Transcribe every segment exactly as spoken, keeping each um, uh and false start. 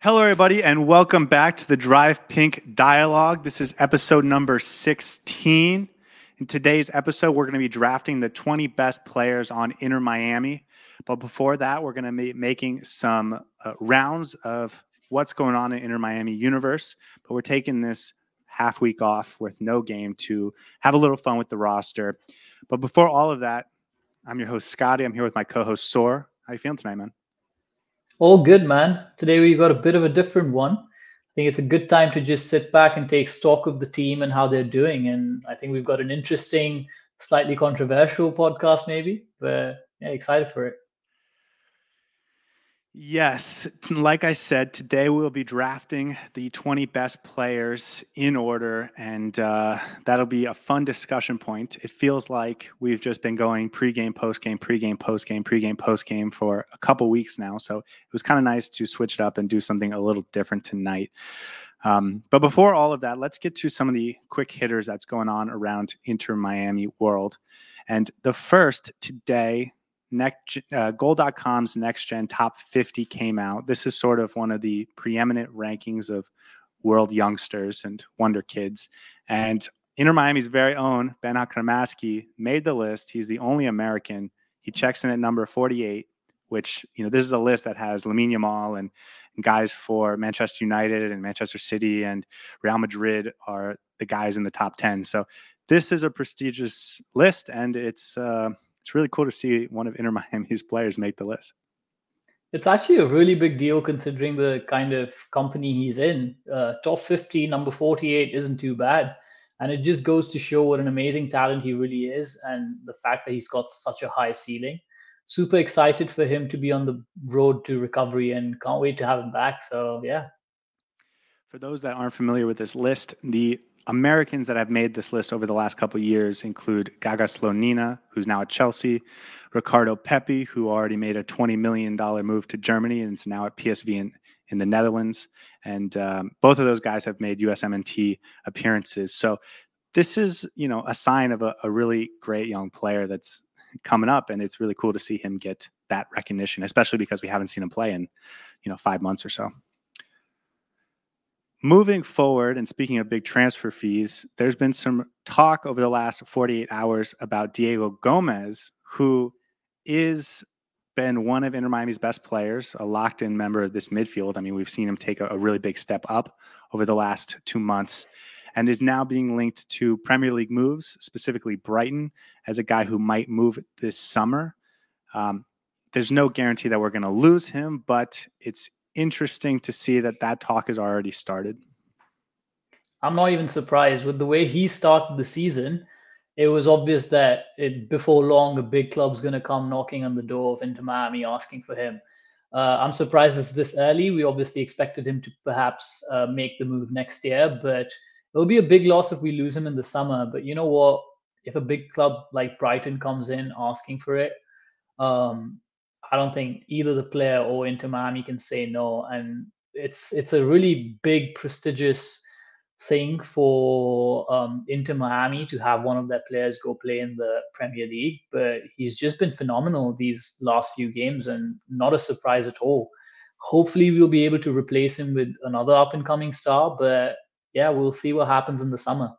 Hello, everybody, and welcome back to the Drive Pink Dialogue. This is episode number sixteen. In today's episode, we're going to be drafting the twenty best players on Inter Miami. But before that, we're going to be making some uh, rounds of what's going on in Inter Miami universe. But we're taking this half week off with no game to have a little fun with the roster. But before all of that, I'm your host, Scotty. I'm here with my co-host, Soar. How you feeling tonight, man? All good, man. Today we got a bit of a different one. I think it's a good time to just sit back and take stock of the team and how they're doing. And I think we've got an interesting, slightly controversial podcast, maybe. But yeah, excited for it. Yes, like I said, today we'll be drafting the twenty best players in order, and uh, that'll be a fun discussion point. It feels like we've just been going pregame, postgame, pregame, postgame, pregame, postgame for a couple weeks now, so it was kind of nice to switch it up and do something a little different tonight. Um, but before all of that, let's get to some of the quick hitters that's going on around Inter Miami world. And the first today, Next, uh, Goal dot com's Next Gen Top fifty came out. This is sort of one of the preeminent rankings of world youngsters and wonder kids. And Inter Miami's very own Ben Akramaski made the list. He's the only American. He checks in at number forty-eight, which, you know, this is a list that has Lamine Yamal and, and guys for Manchester United and Manchester City and Real Madrid are the guys in the top ten. So this is a prestigious list, and it's uh, it's really cool to see one of Inter Miami's players make the list. It's actually a really big deal considering the kind of company he's in. Uh, top fifty, number forty-eight isn't too bad. And it just goes to show what an amazing talent he really is and the fact that he's got such a high ceiling. Super excited for him to be on the road to recovery and can't wait to have him back. So, yeah. For those that aren't familiar with this list, the Americans that have made this list over the last couple of years include Gaga Slonina, who's now at Chelsea, Ricardo Pepi, who already made a twenty million dollars move to Germany and is now at P S V in, in the Netherlands. And um, both of those guys have made U S M N T appearances. So this is, you know, a sign of a, a really great young player that's coming up. And it's really cool to see him get that recognition, especially because we haven't seen him play in, you know, five months or so. Moving forward, and speaking of big transfer fees, there's been some talk over the last forty-eight hours about Diego Gomez, who is been one of Inter Miami's best players, a locked-in member of this midfield. I mean, we've seen him take a, a really big step up over the last two months and is now being linked to Premier League moves, specifically Brighton, as a guy who might move this summer. Um, there's no guarantee that we're going to lose him, but it's interesting to see that that talk has already started. I'm not even surprised with the way he started the season. It was obvious that it, before long, a big club's going to come knocking on the door of Inter Miami asking for him. Uh, I'm surprised it's this early. We obviously expected him to perhaps uh, make the move next year, but it'll be a big loss if we lose him in the summer. But you know what? If a big club like Brighton comes in asking for it, um, I don't think either the player or Inter Miami can say no. And it's it's a really big, prestigious thing for um, Inter Miami to have one of their players go play in the Premier League. But he's just been phenomenal these last few games, and not a surprise at all. Hopefully, we'll be able to replace him with another up and coming star. But yeah, we'll see what happens in the summer.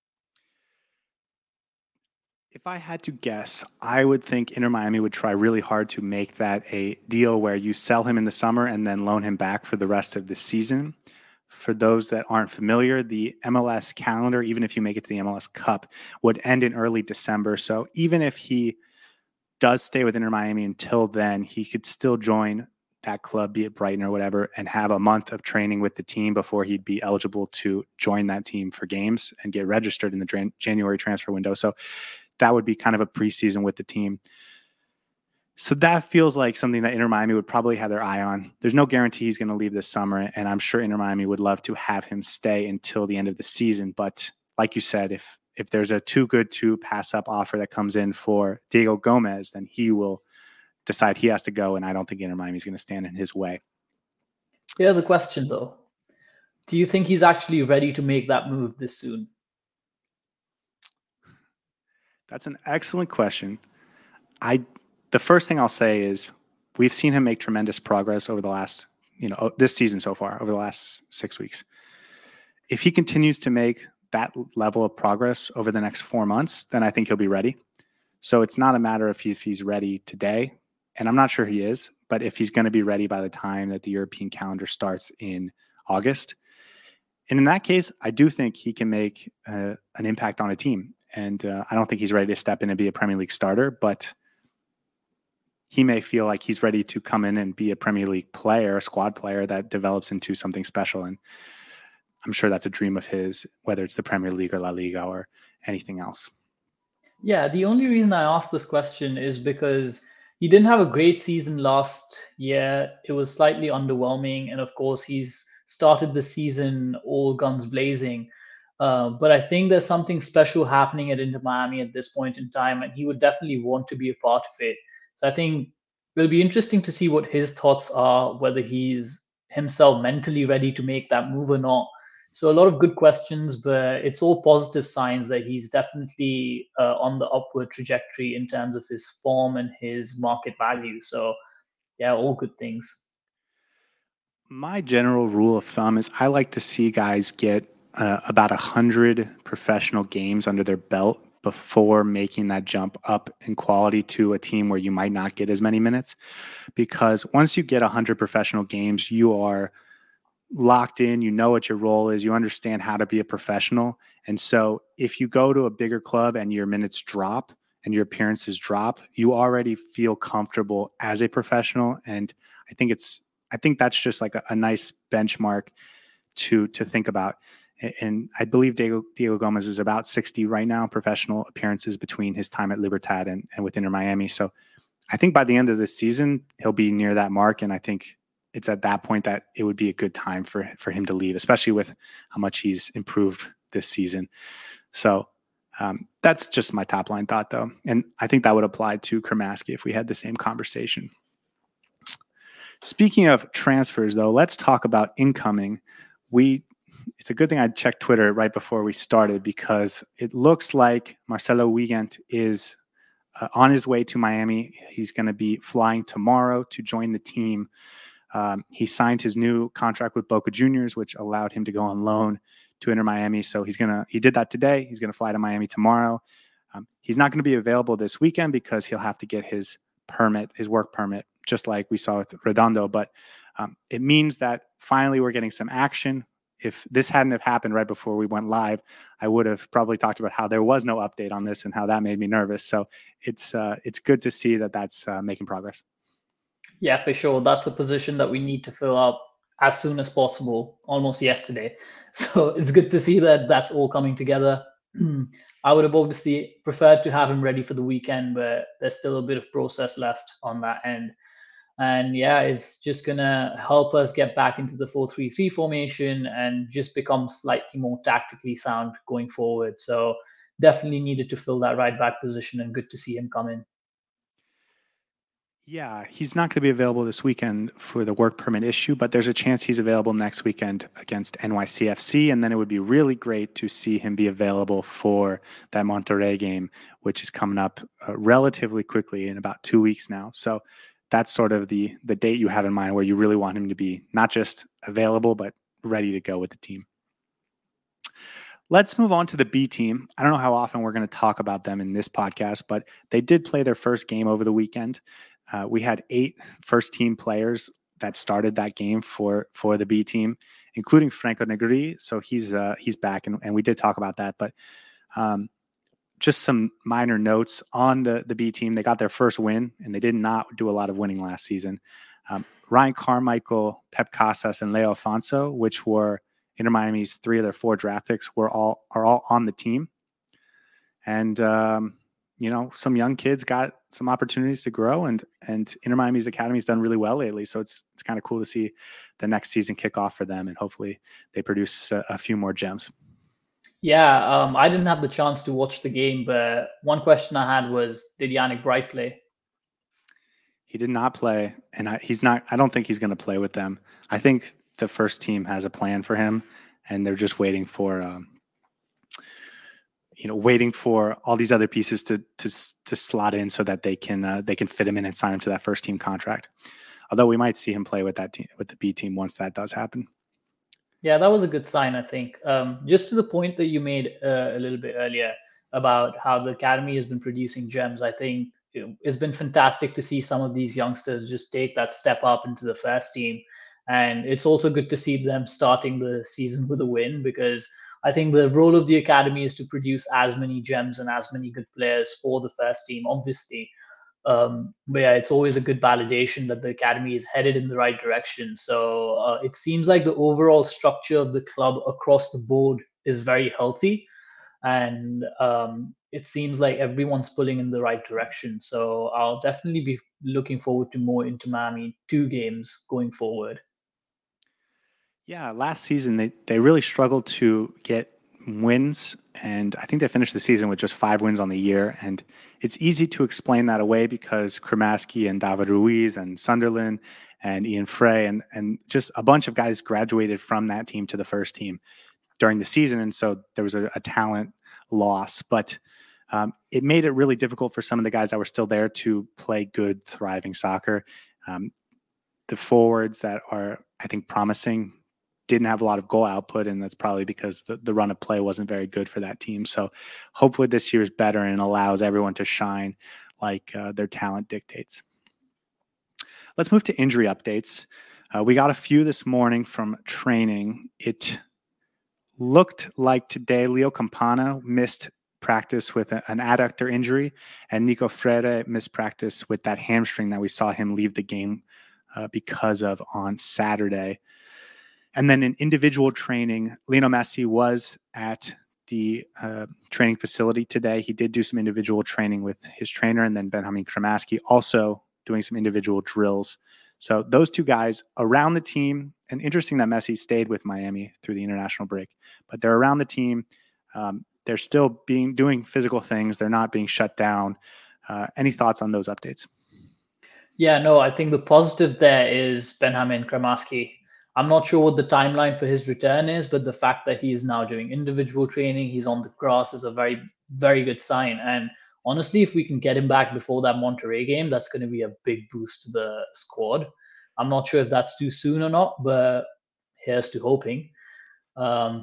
If I had to guess, I would think Inter Miami would try really hard to make that a deal where you sell him in the summer and then loan him back for the rest of the season. For those that aren't familiar, the M L S calendar, even if you make it to the M L S Cup, would end in early December. So even if he does stay with Inter Miami until then, he could still join that club, be it Brighton or whatever, and have a month of training with the team before he'd be eligible to join that team for games and get registered in the January transfer window. So that would be kind of a preseason with the team. So that feels like something that Inter Miami would probably have their eye on. There's no guarantee he's going to leave this summer, and I'm sure Inter Miami would love to have him stay until the end of the season. But like you said, if if there's a too good to pass up offer that comes in for Diego Gomez, then he will decide he has to go, and I don't think Inter Miami is going to stand in his way. Here's a question, though. Do you think he's actually ready to make that move this soon? That's an excellent question. I the first thing I'll say is we've seen him make tremendous progress over the last you know, this season so far over the last six weeks. If he continues to make that level of progress over the next four months, then I think he'll be ready. So it's not a matter of if he's ready today, and I'm not sure he is, but if he's going to be ready by the time that the European calendar starts in August. And in that case, I do think he can make uh, an impact on a team. And uh, I don't think he's ready to step in and be a Premier League starter, but he may feel like he's ready to come in and be a Premier League player, a squad player that develops into something special. And I'm sure that's a dream of his, whether it's the Premier League or La Liga or anything else. Yeah, the only reason I asked this question is because he didn't have a great season last year. It was slightly underwhelming. And of course, he's started the season all guns blazing. Uh, but I think there's something special happening at Inter Miami at this point in time, and he would definitely want to be a part of it. So I think it'll be interesting to see what his thoughts are, whether he's himself mentally ready to make that move or not. So a lot of good questions, but it's all positive signs that he's definitely uh, on the upward trajectory in terms of his form and his market value. So yeah, all good things. My general rule of thumb is I like to see guys get uh, about one hundred professional games under their belt before making that jump up in quality to a team where you might not get as many minutes. Because once you get one hundred professional games, you are locked in, you know what your role is, you understand how to be a professional. And so if you go to a bigger club and your minutes drop and your appearances drop, you already feel comfortable as a professional. And I think it's, I think that's just like a, a nice benchmark to, to think about. And I believe Diego, Diego Gomez is about sixty right now, professional appearances between his time at Libertad and, and with Inter Miami. So I think by the end of this season, he'll be near that mark. And I think it's at that point that it would be a good time for, for him to leave, especially with how much he's improved this season. So um, that's just my top line thought, though. And I think that would apply to Cremaschi if we had the same conversation. Speaking of transfers, though, let's talk about incoming. We It's a good thing I checked Twitter right before we started, because it looks like Marcelo Wiegand is uh, on his way to Miami. He's going to be flying tomorrow to join the team. Um, he signed his new contract with Boca Juniors, which allowed him to go on loan to Inter Miami. So he's gonna he did that today. He's gonna fly to Miami tomorrow. Um, he's not going to be available this weekend because he'll have to get his permit, his work permit, just like we saw with Redondo. But um, it means that finally we're getting some action. If this hadn't have happened right before we went live, I would have probably talked about how there was no update on this and how that made me nervous. So it's uh, it's good to see that that's uh, making progress. Yeah, for sure. That's a position that we need to fill up as soon as possible, almost yesterday. So it's good to see that that's all coming together. I would have obviously preferred to have him ready for the weekend, but there's still a bit of process left on that end. And yeah, it's just going to help us get back into the four three three formation and just become slightly more tactically sound going forward. So definitely needed to fill that right back position, and good to see him come in. Yeah, he's not going to be available this weekend for the work permit issue, but there's a chance he's available next weekend against N Y C F C. And then it would be really great to see him be available for that Monterrey game, which is coming up uh, relatively quickly in about two weeks now. So that's sort of the the date you have in mind where you really want him to be not just available, but ready to go with the team. Let's move on to the B team. I don't know how often we're going to talk about them in this podcast, but they did play their first game over the weekend. Uh, we had eight first team players that started that game for for the B team, including Franco Negri. So he's uh, he's back, and, and we did talk about that. But um, just some minor notes on the the B team. They got their first win, and they did not do a lot of winning last season. Um, Ryan Carmichael, Pep Casas, and Leo Afonso, which were Inter Miami's three of their four draft picks, were all are all on the team. And um, you know, some young kids got some opportunities to grow, and and Inter Miami's academy has done really well lately. So it's it's kind of cool to see the next season kick off for them, and hopefully they produce a, a few more gems. Yeah, um, I didn't have the chance to watch the game, but one question I had was, did Yannick Bright play? He did not play, and I, he's not. I don't think he's going to play with them. I think the first team has a plan for him, and they're just waiting for. Um, you know, waiting for all these other pieces to to to slot in so that they can uh, they can fit him in and sign him to that first team contract. Although we might see him play with that team, with the B team once that does happen. Yeah, that was a good sign, I think. Um, just to the point that you made uh, a little bit earlier about how the academy has been producing gems, I think you know, it's been fantastic to see some of these youngsters just take that step up into the first team. And it's also good to see them starting the season with a win, because I think the role of the academy is to produce as many gems and as many good players for the first team, obviously. Um, but yeah, it's always a good validation that the academy is headed in the right direction. So uh, it seems like the overall structure of the club across the board is very healthy, and um, it seems like everyone's pulling in the right direction. So I'll definitely be looking forward to more Inter Miami two games going forward. Yeah, last season they, they really struggled to get wins, and I think they finished the season with just five wins on the year. And it's easy to explain that away because Kremaski and David Ruiz and Sunderland and Ian Frey and and just a bunch of guys graduated from that team to the first team during the season, and so there was a, a talent loss. But um, it made it really difficult for some of the guys that were still there to play good, thriving soccer. Um, the forwards that are, I think, promising didn't have a lot of goal output, and that's probably because the, the run of play wasn't very good for that team. So hopefully this year is better and allows everyone to shine like uh, their talent dictates. Let's move to injury updates. Uh, we got a few this morning from training. It looked like today Leo Campana missed practice with a, an adductor injury, and Nico Freire missed practice with that hamstring that we saw him leave the game uh, because of on Saturday. And then in individual training, Lionel Messi was at the uh, training facility today. He did do some individual training with his trainer, and then Benjamin Kremaski also doing some individual drills. So those two guys around the team, and interesting that Messi stayed with Miami through the international break, but they're around the team. Um, they're still being doing physical things. They're not being shut down. Uh, any thoughts on those updates? Yeah, no, I think the positive there is Benjamin Kremaski. I'm not sure what the timeline for his return is, but the fact that he is now doing individual training, he's on the grass, is a very, very good sign. And honestly, if we can get him back before that Monterrey game, that's going to be a big boost to the squad. I'm not sure if that's too soon or not, but here's to hoping. Um,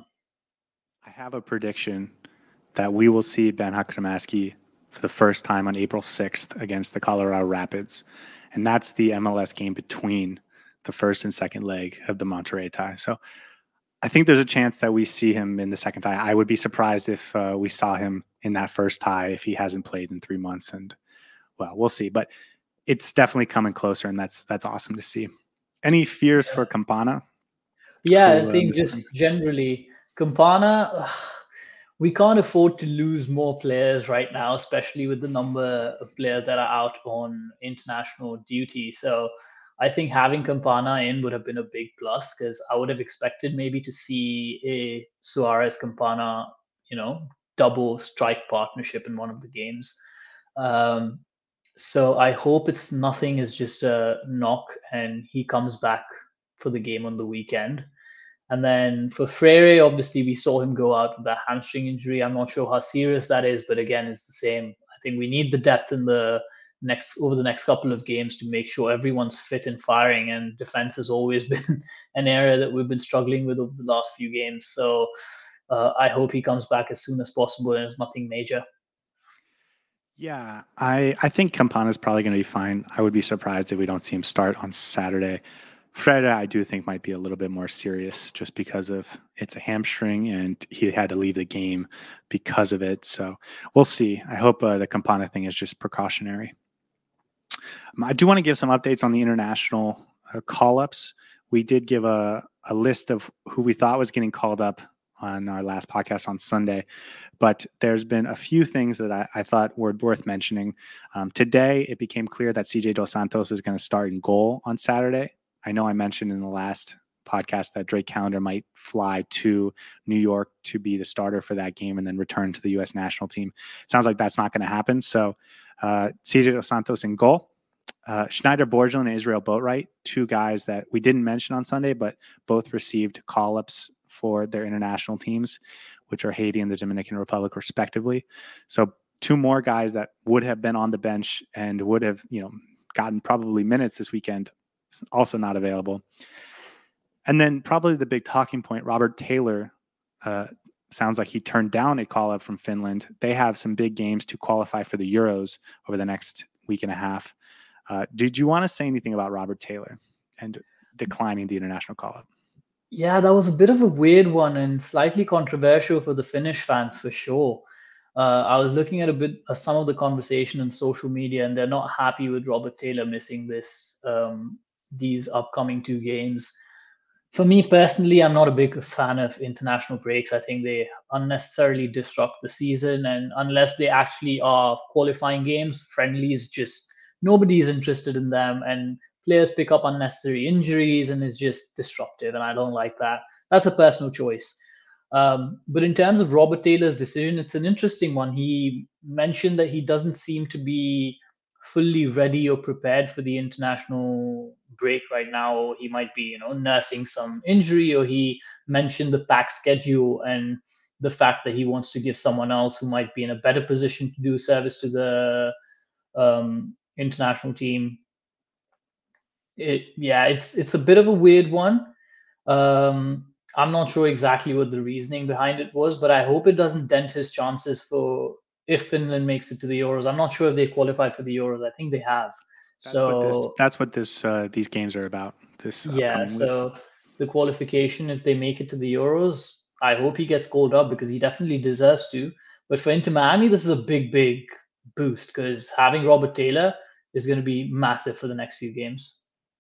I have a prediction that we will see Benjamin Kremaski for the first time on April sixth against the Colorado Rapids. And that's the M L S game between the first and second leg of the Monterrey tie. So I think there's a chance that we see him in the second tie. I would be surprised if uh, we saw him in that first tie if he hasn't played in three months. And well, we'll see. But it's definitely coming closer, and that's that's awesome to see. Any fears for Campana? Yeah, who, I uh, think just generally, Campana, we can't afford to lose more players right now, especially with the number of players that are out on international duty. So I think having Campana in would have been a big plus, because I would have expected maybe to see a Suarez Campana, you know, double strike partnership in one of the games. Um, so I hope it's nothing is just a knock and he comes back for the game on the weekend. And then for Freire, obviously we saw him go out with a hamstring injury. I'm not sure how serious that is, but again, it's the same. I think we need the depth in the next over the next couple of games to make sure everyone's fit and firing. And defense has always been an area that we've been struggling with over the last few games. So uh, I hope he comes back as soon as possible and it's nothing major. Yeah, I, I think Campana is probably going to be fine. I would be surprised if we don't see him start on Saturday. Freire, I do think might be a little bit more serious just because of it's a hamstring and he had to leave the game because of it. So we'll see. I hope uh, the Campana thing is just precautionary. Um, I do want to give some updates on the international uh, call-ups. We did give a, a list of who we thought was getting called up on our last podcast on Sunday, but there's been a few things that I, I thought were worth mentioning. Um, today, it became clear that C J Dos Santos is going to start in goal on Saturday. I know I mentioned in the last podcast that Drake Callender might fly to New York to be the starter for that game and then return to the U S national team. Sounds like that's not going to happen. So uh, C J Dos Santos in goal. Uh, Schneider Borgelin and Israel Boatwright, two guys that we didn't mention on Sunday, but both received call-ups for their international teams, which are Haiti and the Dominican Republic, respectively. So two more guys that would have been on the bench and would have, you know, gotten probably minutes this weekend also not available. And then probably the big talking point, Robert Taylor, uh, sounds like he turned down a call up from Finland. They have some big games to qualify for the Euros over the next week and a half. Uh, did you want to say anything about Robert Taylor and declining the international call up? Yeah, that was a bit of a weird one and slightly controversial for the Finnish fans for sure. Uh, I was looking at a bit uh, some of the conversation on social media, and they're not happy with Robert Taylor missing this um, these upcoming two games. For me personally, I'm not a big fan of international breaks. I think they unnecessarily disrupt the season, and unless they actually are qualifying games, friendlies just nobody's interested in them, and players pick up unnecessary injuries, and it's just disruptive, and I don't like that. That's a personal choice. Um, but in terms of Robert Taylor's decision, it's an interesting one. He mentioned that he doesn't seem to be fully ready or prepared for the international break right now, or he might be, you know, nursing some injury, or he mentioned the packed schedule and the fact that he wants to give someone else who might be in a better position to do service to the um, international team. It, yeah, it's it's a bit of a weird one. Um, I'm not sure exactly what the reasoning behind it was, but I hope it doesn't dent his chances for if Finland makes it to the Euros. I'm not sure if they qualified for the Euros. I think they have. That's what this. So That's what this. Uh, these games are about. This yeah, upcoming week. so the qualification, if they make it to the Euros, I hope he gets called up because he definitely deserves to. But for Inter Miami, this is a big, big boost because having Robert Taylor is going to be massive for the next few games.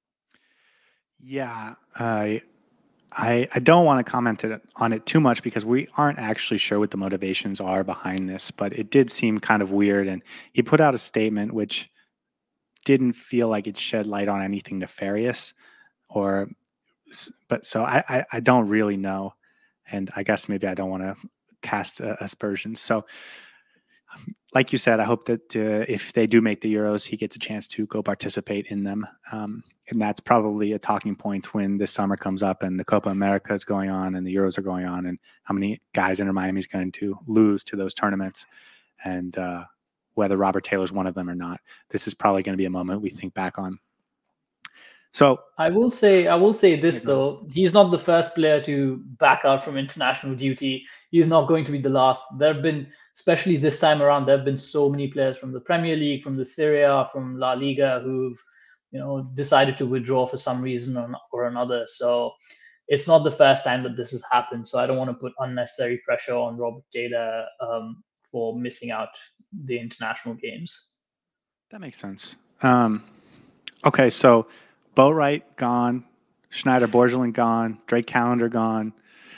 Yeah, I I I don't want to comment it, on it too much because we aren't actually sure what the motivations are behind this, but it did seem kind of weird. And he put out a statement which didn't feel like it shed light on anything nefarious, or but so I I, I don't really know, and I guess maybe I don't want to cast uh, aspersions. So, like you said, I hope that uh, if they do make the Euros, he gets a chance to go participate in them. Um, and that's probably a talking point when this summer comes up and the Copa America is going on and the Euros are going on, and how many guys Inter Miami is going to lose to those tournaments, and uh, whether Robert Taylor's one of them or not. This is probably going to be a moment we think back on. So I will say, I will say this though, he's not the first player to back out from international duty. He's not going to be the last. There have been, especially this time around, there have been so many players from the Premier League, from the Serie A, from La Liga, who've, you know, decided to withdraw for some reason or, or another. So it's not the first time that this has happened. So I don't want to put unnecessary pressure on Robert Taylor um, for missing out the international games. That makes sense. Um, okay, so Boatwright gone, Schneider Borgelin gone, Drake Callender gone,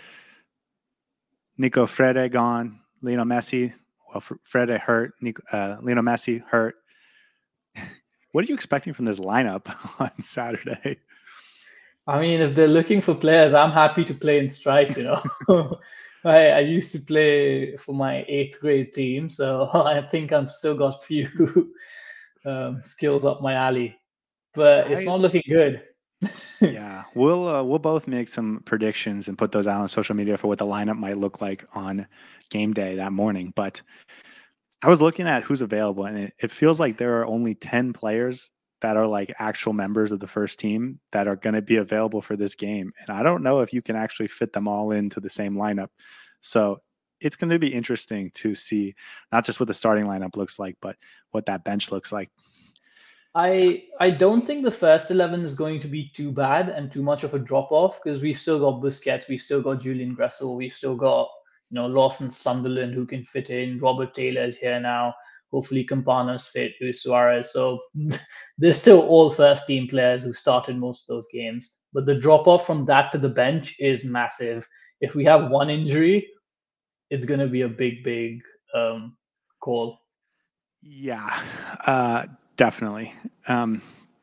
Nico Frede gone, Lionel Messi. Well, Frede hurt, Nico, uh, Lionel Messi hurt. What are you expecting from this lineup on Saturday? I mean, if they're looking for players, I'm happy to play in strike, you know. I, I used to play for my eighth grade team, so I think I've still got few um, skills up my alley. But it's I, not looking good. yeah, we'll uh, we'll both make some predictions and put those out on social media for what the lineup might look like on game day that morning. But I was looking at who's available, and it, it feels like there are only ten players that are like actual members of the first team that are going to be available for this game. And I don't know if you can actually fit them all into the same lineup. So it's going to be interesting to see not just what the starting lineup looks like, but what that bench looks like. I I don't think the first eleven is going to be too bad and too much of a drop off because we've still got Busquets, we've still got Julian Gressel, we've still got, you know, Lawson Sunderland who can fit in. Robert Taylor is here now. Hopefully Campana's fit, Luis Suarez. So they're still all first team players who started most of those games. But the drop off from that to the bench is massive. If we have one injury, it's going to be a big, big um, call. Yeah, uh, definitely. Um,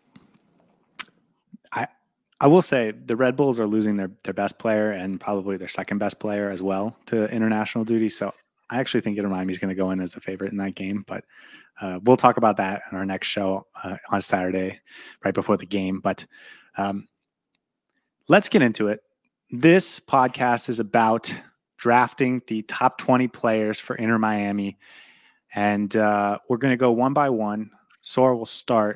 I I will say the Red Bulls are losing their their best player and probably their second best player as well to international duty. So I actually think Inter Miami is going to go in as the favorite in that game. But uh, we'll talk about that in our next show uh, on Saturday, right before the game. But um, let's get into it. This podcast is about drafting the top twenty players for Inter Miami. And uh, we're going to go one by one. Sora will start.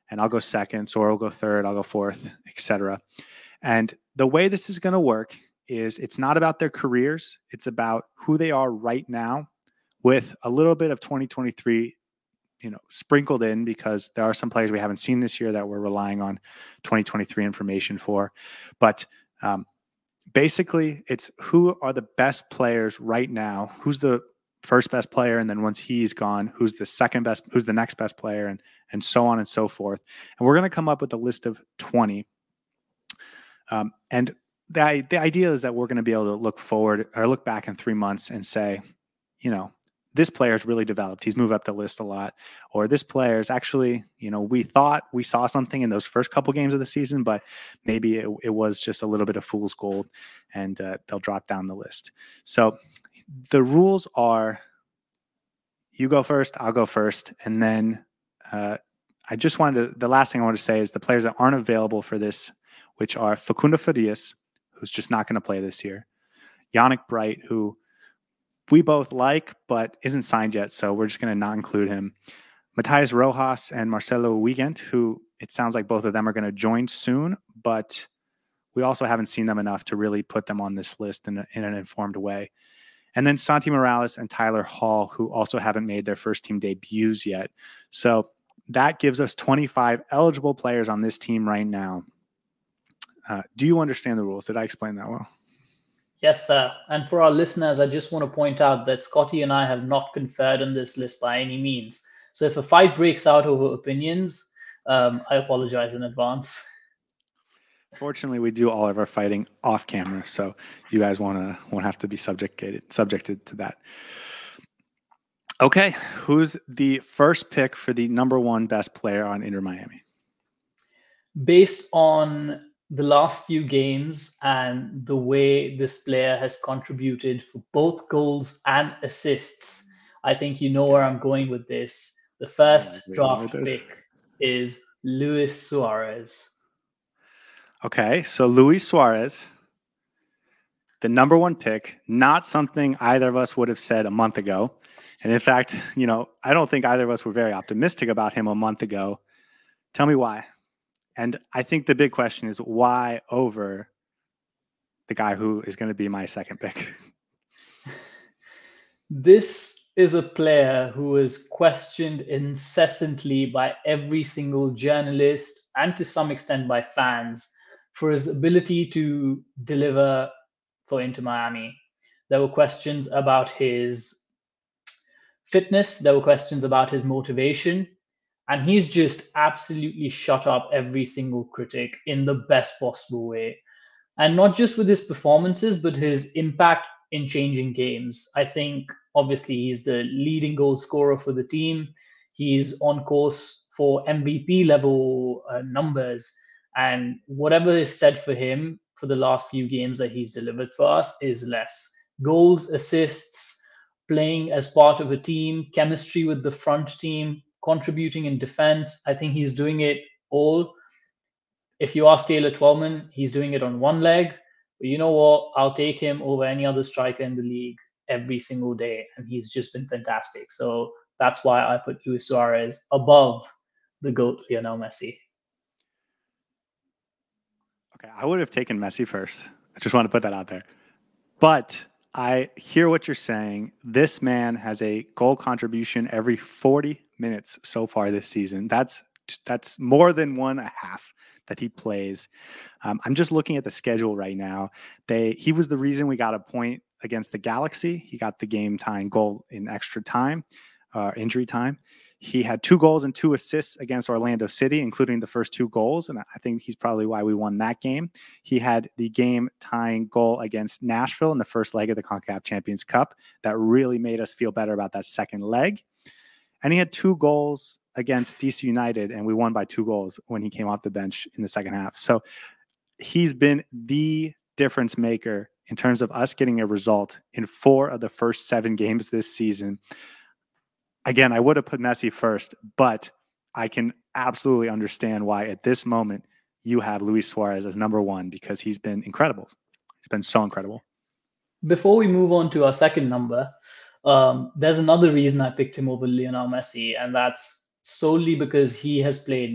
and I'll go second, Sora will go third, I'll go fourth, et cetera. And the way this is going to work is it's not about their careers. It's about who they are right now with a little bit of twenty twenty-three, you know, sprinkled in, because there are some players we haven't seen this year that we're relying on twenty twenty-three information for. But um, basically, it's who are the best players right now, who's the first best player, and then once he's gone, who's the second best, who's the next best player, and and so on and so forth. And we're going to come up with a list of twenty. Um, and the, the idea is that we're going to be able to look forward or look back in three months and say, you know, this player's really developed. He's moved up the list a lot. Or this player's actually, you know, we thought we saw something in those first couple games of the season, but maybe it, it was just a little bit of fool's gold, and uh, they'll drop down the list. So the rules are, you go first, I'll go first. And then uh, I just wanted to, the last thing I want to say is the players that aren't available for this, which are Facundo Farias, who's just not going to play this year, Yannick Bright, who we both like, but isn't signed yet, so we're just going to not include him, Matias Rojas and Marcelo Wiegand, who it sounds like both of them are going to join soon, but we also haven't seen them enough to really put them on this list in, a, in an informed way. And then Santi Morales and Tyler Hall, who also haven't made their first team debuts yet. So that gives us twenty-five eligible players on this team right now. Uh, do you understand the rules? Did I explain that well? Yes, sir. And for our listeners, I just want to point out that Scotty and I have not conferred on this list by any means. So if a fight breaks out over opinions, um, I apologize in advance. Fortunately, we do all of our fighting off camera, so you guys want to won't have to be subjected subjected to that. Okay, who's the first pick for the number one best player on Inter Miami? Based on the last few games and the way this player has contributed for both goals and assists, I think you know where I'm going with this. The first draft pick is Luis Suarez. Okay, so Luis Suarez, the number one pick, not something either of us would have said a month ago. And in fact, you know, I don't think either of us were very optimistic about him a month ago. Tell me why. And I think the big question is why over the guy who is going to be my second pick? This is a player who is questioned incessantly by every single journalist and to some extent by fans for his ability to deliver for Inter Miami. There were questions about his fitness. There were questions about his motivation. And he's just absolutely shut up every single critic in the best possible way. And not just with his performances, but his impact in changing games. I think, obviously, he's the leading goal scorer for the team. He's on course for M V P level uh, numbers. And whatever is said for him for the last few games that he's delivered for us is less. Goals, assists, playing as part of a team, chemistry with the front team, contributing in defense. I think he's doing it all. If you ask Taylor Twellman, he's doing it on one leg. But you know what? I'll take him over any other striker in the league every single day. And he's just been fantastic. So that's why I put Luis Suarez above the GOAT, Lionel Messi. Okay, I would have taken Messi first. I just want to put that out there. But I hear what you're saying. This man has a goal contribution every forty minutes so far this season. That's that's more than one and a half that he plays. Um, I'm just looking at the schedule right now. They he was the reason we got a point against the Galaxy. He got the game tying goal in extra time, uh, injury time. He had two goals and two assists against Orlando City, including the first two goals. And I think he's probably why we won that game. He had the game tying goal against Nashville in the first leg of the CONCACAF Champions Cup. That really made us feel better about that second leg. And he had two goals against D C United, and we won by two goals when he came off the bench in the second half. So he's been the difference maker in terms of us getting a result in four of the first seven games this season. Again, I would have put Messi first, but I can absolutely understand why at this moment you have Luis Suarez as number one, because he's been incredible. He's been so incredible. Before we move on to our second number, um, there's another reason I picked him over Lionel Messi, and that's solely because he has played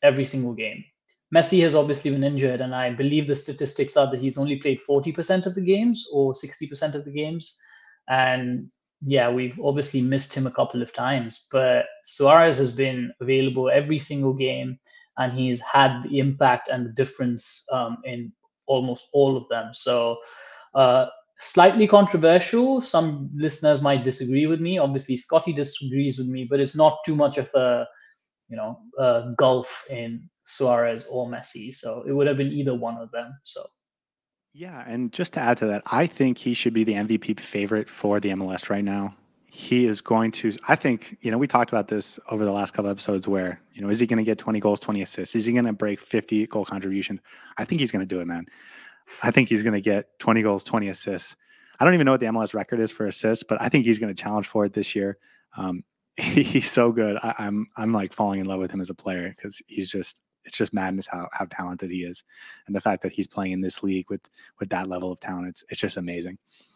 every single game. Messi has obviously been injured, and I believe the statistics are that he's only played forty percent of the games or sixty percent of the games. And yeah, we've obviously missed him a couple of times, but Suarez has been available every single game, and he's had the impact and the difference um, in almost all of them. So, uh, slightly controversial. Some listeners might disagree with me. Obviously, Scotty disagrees with me, but it's not too much of a you know a gulf in Suarez or Messi. So it would have been either one of them. So. Yeah, and just to add to that, I think he should be the M V P favorite for the M L S right now. He is going to, I think, you know, we talked about this over the last couple episodes where, you know, is he going to get twenty goals, twenty assists? Is he going to break fifty goal contributions? I think he's going to do it, man. I think he's going to get twenty goals, twenty assists. I don't even know what the M L S record is for assists, but I think he's going to challenge for it this year. Um, he's so good. I, I'm, I'm like falling in love with him as a player because he's just, it's just madness how, how talented he is. And the fact that he's playing in this league with, with that level of talent, it's, it's just amazing.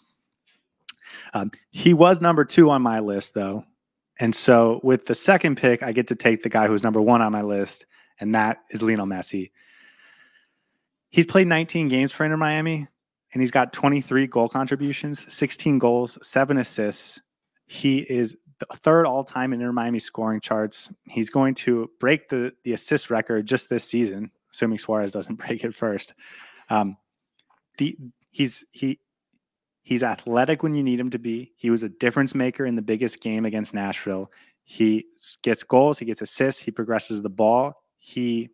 Um, he was number two on my list though. And so with the second pick, I get to take the guy who's number one on my list, and that is Lionel Messi. He's played nineteen games for Inter Miami, and he's got twenty-three goal contributions, sixteen goals, seven assists. He is the third all-time in Inter Miami scoring charts. He's going to break the, the assist record just this season, assuming Suarez doesn't break it first. Um, the he's he he's athletic when you need him to be. He was a difference maker in the biggest game against Nashville. He gets goals, he gets assists, he progresses the ball. He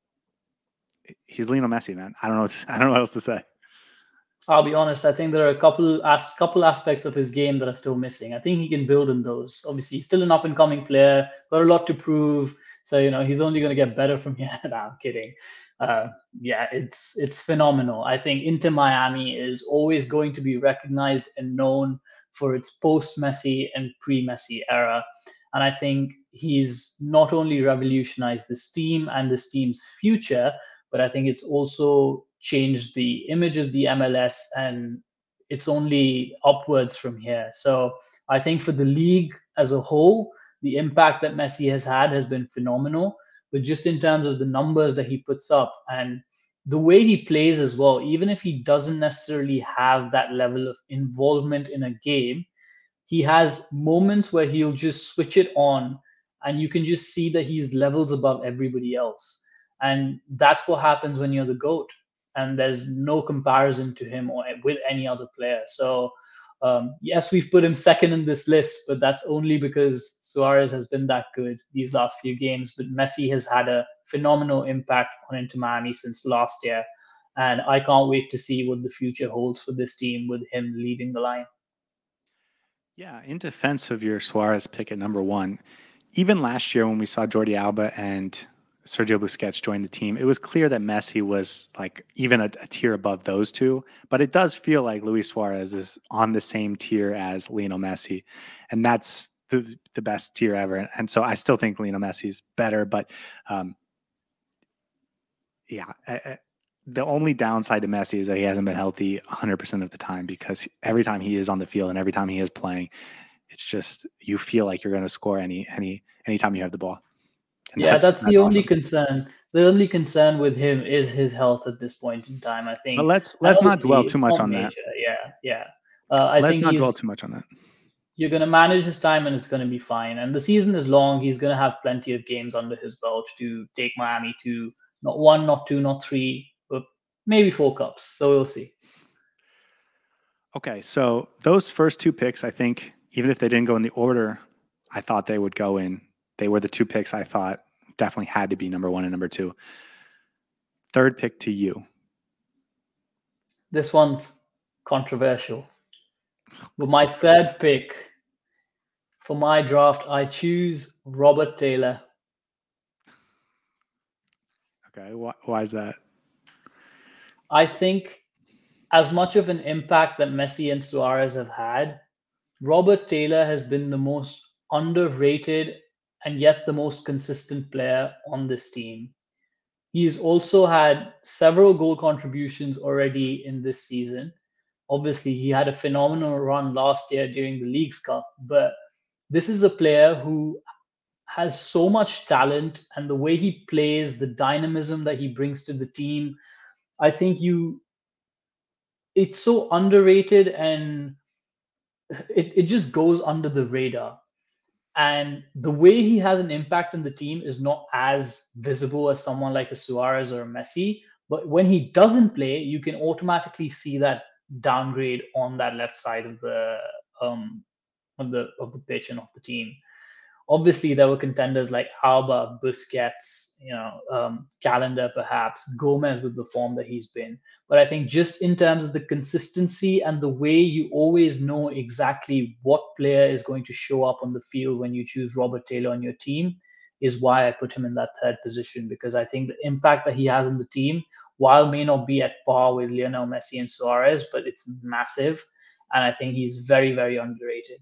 he's Lionel Messi, man. I don't know. I don't know what else to say. I'll be honest. I think there are a couple as couple aspects of his game that are still missing. I think he can build on those. Obviously, he's still an up and coming player, got a lot to prove. So you know he's only going to get better from here. No, I'm kidding. Uh, yeah, it's it's phenomenal. I think Inter Miami is always going to be recognized and known for its post Messi and pre Messi era. And I think he's not only revolutionized this team and this team's future, but I think it's also changed the image of the M L S, and it's only upwards from here. So I think for the league as a whole, the impact that Messi has had has been phenomenal. But just in terms of the numbers that he puts up and the way he plays as well, even if he doesn't necessarily have that level of involvement in a game, he has moments where he'll just switch it on and you can just see that he's levels above everybody else. And that's what happens when you're the GOAT. And there's no comparison to him or with any other player. So, um, yes, we've put him second in this list, but that's only because Suarez has been that good these last few games. But Messi has had a phenomenal impact on Inter Miami since last year. And I can't wait to see what the future holds for this team with him leading the line. Yeah, in defense of your Suarez pick at number one, even last year when we saw Jordi Alba and Sergio Busquets join the team, it was clear that Messi was like even a, a tier above those two. But it does feel like Luis Suarez is on the same tier as Lionel Messi, and that's the the best tier ever. And so I still think Lionel Messi's better, but um, yeah. I, I, the only downside to Messi is that he hasn't been healthy one hundred percent of the time, because every time he is on the field and every time he is playing, it's just you feel like you're going to score any any anytime you have the ball. And yeah, that's, that's, that's the only awesome. concern. The only concern with him is his health at this point in time, I think. But let's let's not dwell too much on major. that. Yeah, yeah. Uh, I let's think not dwell too much on that. You're going to manage his time and it's going to be fine. And the season is long. He's going to have plenty of games under his belt to take Miami to not one, not two, not three, but maybe four cups. So we'll see. Okay, so those first two picks, I think, even if they didn't go in the order I thought they would go in, they were the two picks I thought definitely had to be number one and number two. Third pick to you. This one's controversial. But my third pick for my draft, I choose Robert Taylor. Okay, why, why is that? I think as much of an impact that Messi and Suarez have had, Robert Taylor has been the most underrated and yet the most consistent player on this team. He's also had several goal contributions already in this season. Obviously, he had a phenomenal run last year during the Leagues Cup, but this is a player who has so much talent, and the way he plays, the dynamism that he brings to the team, I think you it's so underrated, and it, it just goes under the radar. And the way he has an impact on the team is not as visible as someone like a Suarez or a Messi. But when he doesn't play, you can automatically see that downgrade on that left side of the um, of the of the pitch and of the team. Obviously, there were contenders like Alba, Busquets, you know, um, Calendar, perhaps Gomez with the form that he's been. But I think just in terms of the consistency and the way you always know exactly what player is going to show up on the field when you choose Robert Taylor on your team is why I put him in that third position, because I think the impact that he has in the team, while may not be at par with Lionel Messi and Suarez, but it's massive. And I think he's very, very underrated.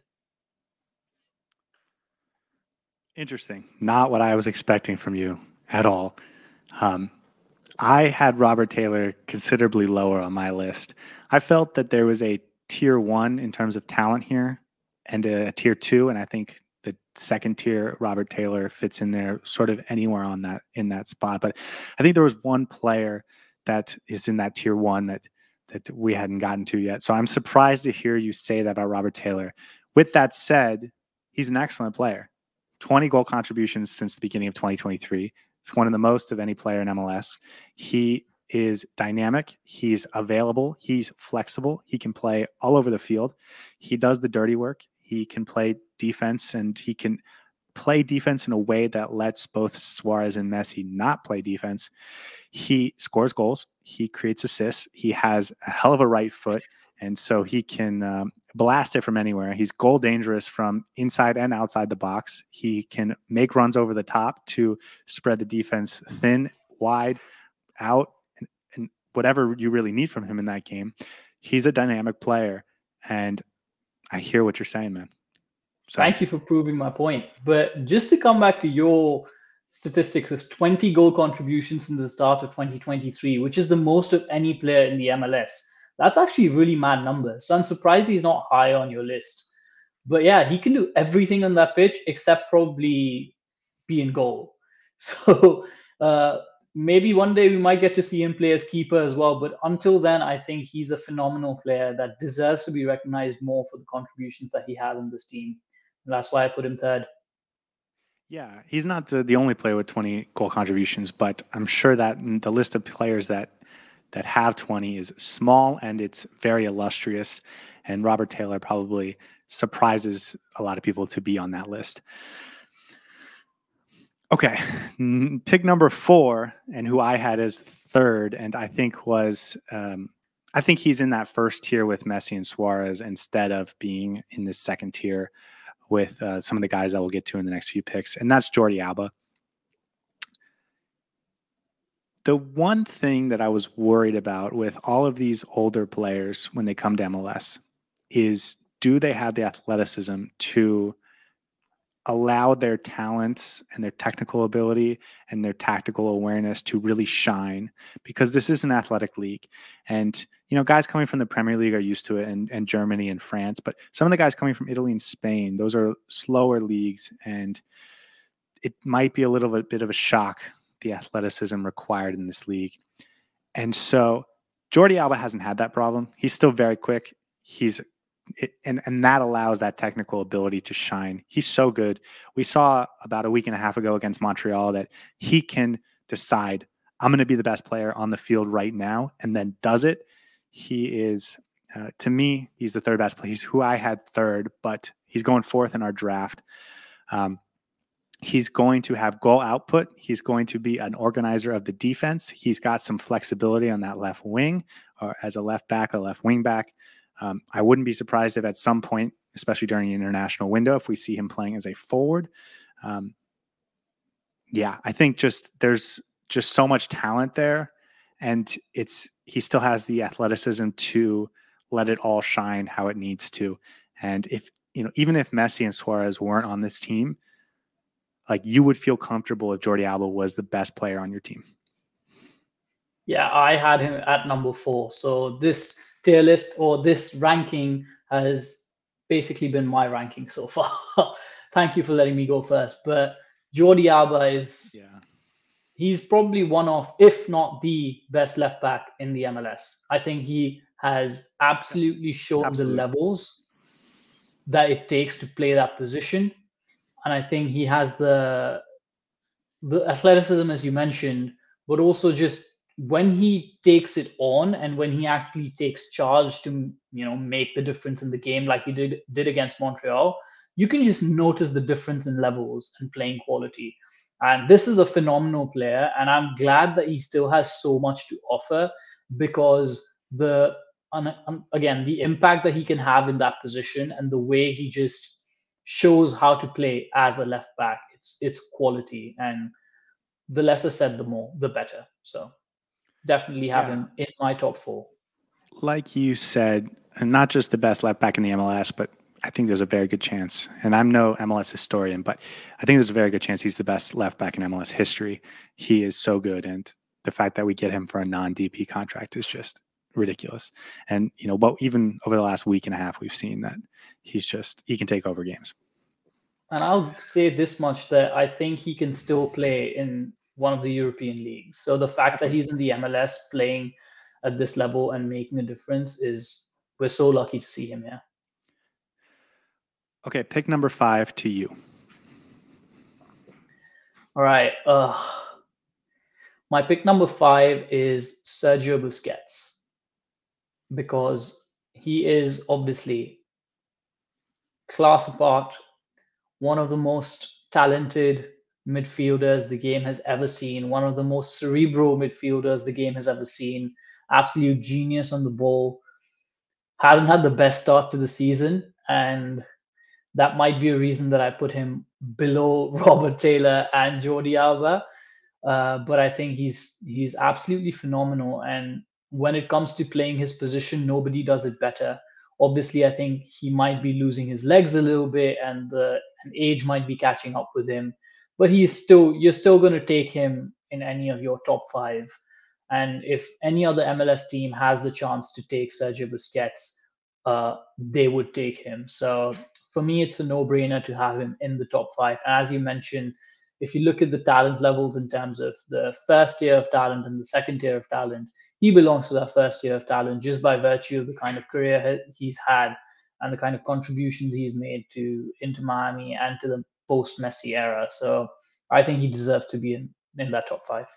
Interesting. Not what I was expecting from you at all. Um, I had Robert Taylor considerably lower on my list. I felt that there was a tier one in terms of talent here and a tier two. And I think the second tier, Robert Taylor, fits in there sort of anywhere on that in that spot. But I think there was one player that is in that tier one that that we hadn't gotten to yet. So I'm surprised to hear you say that about Robert Taylor. With that said, he's an excellent player. twenty goal contributions since the beginning of twenty twenty-three. It's one of the most of any player in M L S. He is dynamic. He's available. He's flexible. He can play all over the field. He does the dirty work. He can play defense, and he can play defense in a way that lets both Suarez and Messi not play defense. He scores goals. He creates assists. He has a hell of a right foot, and so he can um, blast it from anywhere. He's goal dangerous from inside and outside the box. He can make runs over the top to spread the defense thin, wide, out, and, and whatever you really need from him in that game. He's a dynamic player, and I hear what you're saying, man. So, thank you for proving my point. But just to come back to your statistics of twenty goal contributions since the start of twenty twenty-three, which is the most of any player in the M L S, that's actually really mad numbers. So I'm surprised he's not high on your list. But yeah, he can do everything on that pitch except probably be in goal. So uh, maybe one day we might get to see him play as keeper as well. But until then, I think he's a phenomenal player that deserves to be recognized more for the contributions that he has in this team. And that's why I put him third. Yeah, he's not the, the only player with twenty goal contributions, but I'm sure that the list of players that that have twenty is small and it's very illustrious. And Robert Taylor probably surprises a lot of people to be on that list. Okay, pick number four, and who I had as third, and I think was, um, I think he's in that first tier with Messi and Suarez instead of being in the second tier with uh, some of the guys that we'll get to in the next few picks, and that's Jordi Alba. The one thing that I was worried about with all of these older players when they come to M L S is, do they have the athleticism to allow their talents and their technical ability and their tactical awareness to really shine? Because this is an athletic league. And, you know, guys coming from the Premier League are used to it, and, and Germany and France, but some of the guys coming from Italy and Spain, those are slower leagues, and it might be a little bit, bit of a shock, the athleticism required in this league. And so Jordi Alba hasn't had that problem. He's still very quick. He's It, and and that allows that technical ability to shine. He's so good. We saw about a week and a half ago against Montreal that he can decide, I'm going to be the best player on the field right now, and then does it. He is, uh, to me, he's the third best player. He's who I had third, but he's going fourth in our draft. Um, he's going to have goal output. He's going to be an organizer of the defense. He's got some flexibility on that left wing, or as a left back, a left wing back. Um, I wouldn't be surprised if at some point, especially during the international window, if we see him playing as a forward. Um, yeah, I think just there's just so much talent there, and it's he still has the athleticism to let it all shine how it needs to. And if you know, even if Messi and Suarez weren't on this team, like, you would feel comfortable if Jordi Alba was the best player on your team. Yeah, I had him at number four. So this tier list or this ranking has basically been my ranking so far. Thank you for letting me go first. But Jordi Alba is Yeah. he's probably one of, if not the best left back in the M L S. I think he has absolutely shown Absolutely. the levels that it takes to play that position. And I think he has the the athleticism, as you mentioned, but also just when he takes it on and when he actually takes charge to, you know, make the difference in the game, like he did did against Montreal, you can just notice the difference in levels and playing quality. And this is a phenomenal player, and I'm glad that he still has so much to offer, because the um, um, again, the impact that he can have in that position and the way he just shows how to play as a left back, it's it's quality, and the lesser said, the more, the better. So definitely have Yeah. him in my top four. Like you said, and not just the best left back in the M L S, but I think there's a very good chance, and I'm no M L S historian, but I think there's a very good chance he's the best left back in M L S history. He is so good, and the fact that we get him for a non-D P contract is just ridiculous. And you know, but even over the last week and a half, we've seen that he's just he can take over games. And I'll say this much, that I think he can still play in one of the European leagues. So the fact that Definitely. he's in the M L S playing at this level and making a difference is, we're so lucky to see him here. Okay, pick number five to you. All right. Uh, my pick number five is Sergio Busquets, because he is obviously class apart, one of the most talented midfielders the game has ever seen, one of the most cerebral midfielders the game has ever seen, absolute genius on the ball. Hasn't had the best start to the season, and that might be a reason that I put him below Robert Taylor and Jordi Alba. Uh, but I think he's he's absolutely phenomenal, and when it comes to playing his position, nobody does it better. Obviously, I think he might be losing his legs a little bit, and the and age might be catching up with him. But he's still you're still going to take him in any of your top five. And if any other M L S team has the chance to take Sergio Busquets, uh, they would take him. So for me, it's a no-brainer to have him in the top five. And as you mentioned, if you look at the talent levels in terms of the first tier of talent and the second tier of talent, he belongs to that first tier of talent just by virtue of the kind of career he's had and the kind of contributions he's made to Inter Miami and to the post Messi era. So I think he deserves to be in, in that top five.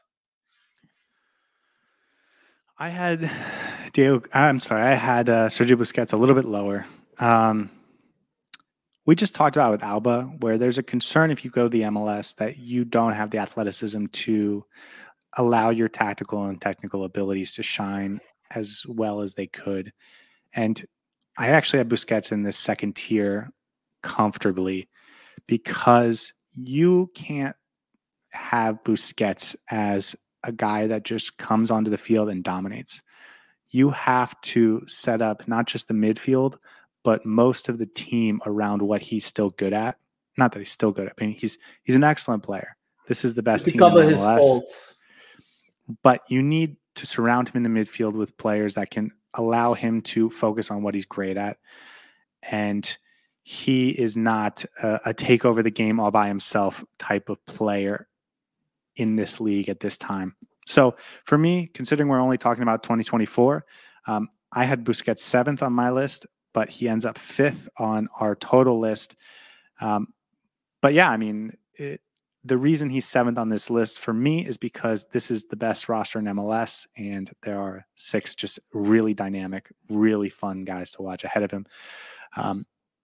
I had Diego. I'm sorry, I had uh, Sergio Busquets a little bit lower. Um, we just talked about with Alba, where there's a concern if you go to the M L S that you don't have the athleticism to allow your tactical and technical abilities to shine as well as they could. And I actually have Busquets in this second tier comfortably, because you can't have Busquets as a guy that just comes onto the field and dominates. You have to set up not just the midfield, but most of the team around what he's still good at. Not that he's still good at, I mean, he's he's an excellent player. This is the best to team in cover the his M L S. faults. But you need to surround him in the midfield with players that can allow him to focus on what he's great at. And he is not a, a take over the game all by himself type of player in this league at this time. So for me, considering we're only talking about twenty twenty-four, um, I had Busquets seventh on my list, but he ends up fifth on our total list. Um, but yeah, I mean, it, the reason he's seventh on this list for me is because this is the best roster in M L S, and there are six just really dynamic, really fun guys to watch ahead of him. Um,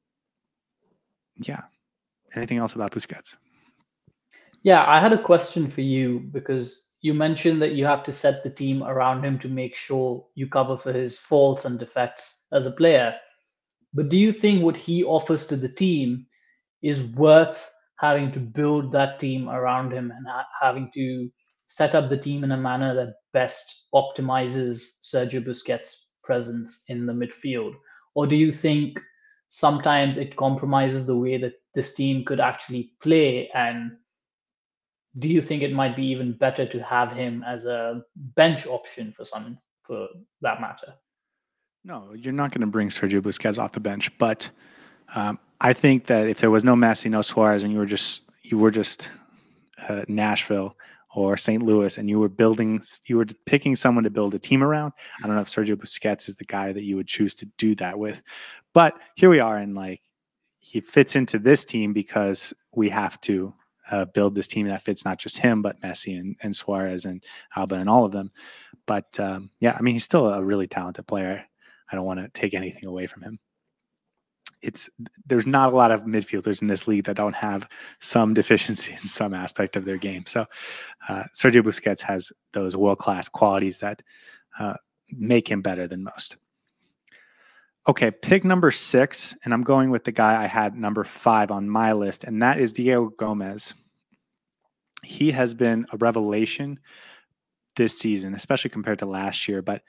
yeah. Anything else about Busquets? Yeah, I had a question for you, because you mentioned that you have to set the team around him to make sure you cover for his faults and defects as a player. But do you think what he offers to the team is worth having to build that team around him and ha- having to set up the team in a manner that best optimizes Sergio Busquets' presence in the midfield? Or do you think sometimes it compromises the way that this team could actually play? And do you think it might be even better to have him as a bench option for some, for that matter? No, you're not going to bring Sergio Busquets off the bench, but um, I think that if there was no Messi, no Suarez, and you were just you were just uh, Nashville or Saint Louis, and you were building, you were picking someone to build a team around, I don't know if Sergio Busquets is the guy that you would choose to do that with. But here we are, and like he fits into this team because we have to uh, build this team that fits not just him, but Messi and, and Suarez and Alba and all of them. But um, yeah, I mean, he's still a really talented player. I don't want to take anything away from him. It's there's not a lot of midfielders in this league that don't have some deficiency in some aspect of their game. So uh, Sergio Busquets has those world-class qualities that uh, make him better than most. Okay, pick number six, and I'm going with the guy I had number five on my list, and that is Diego Gomez. He has been a revelation this season, especially compared to last year, but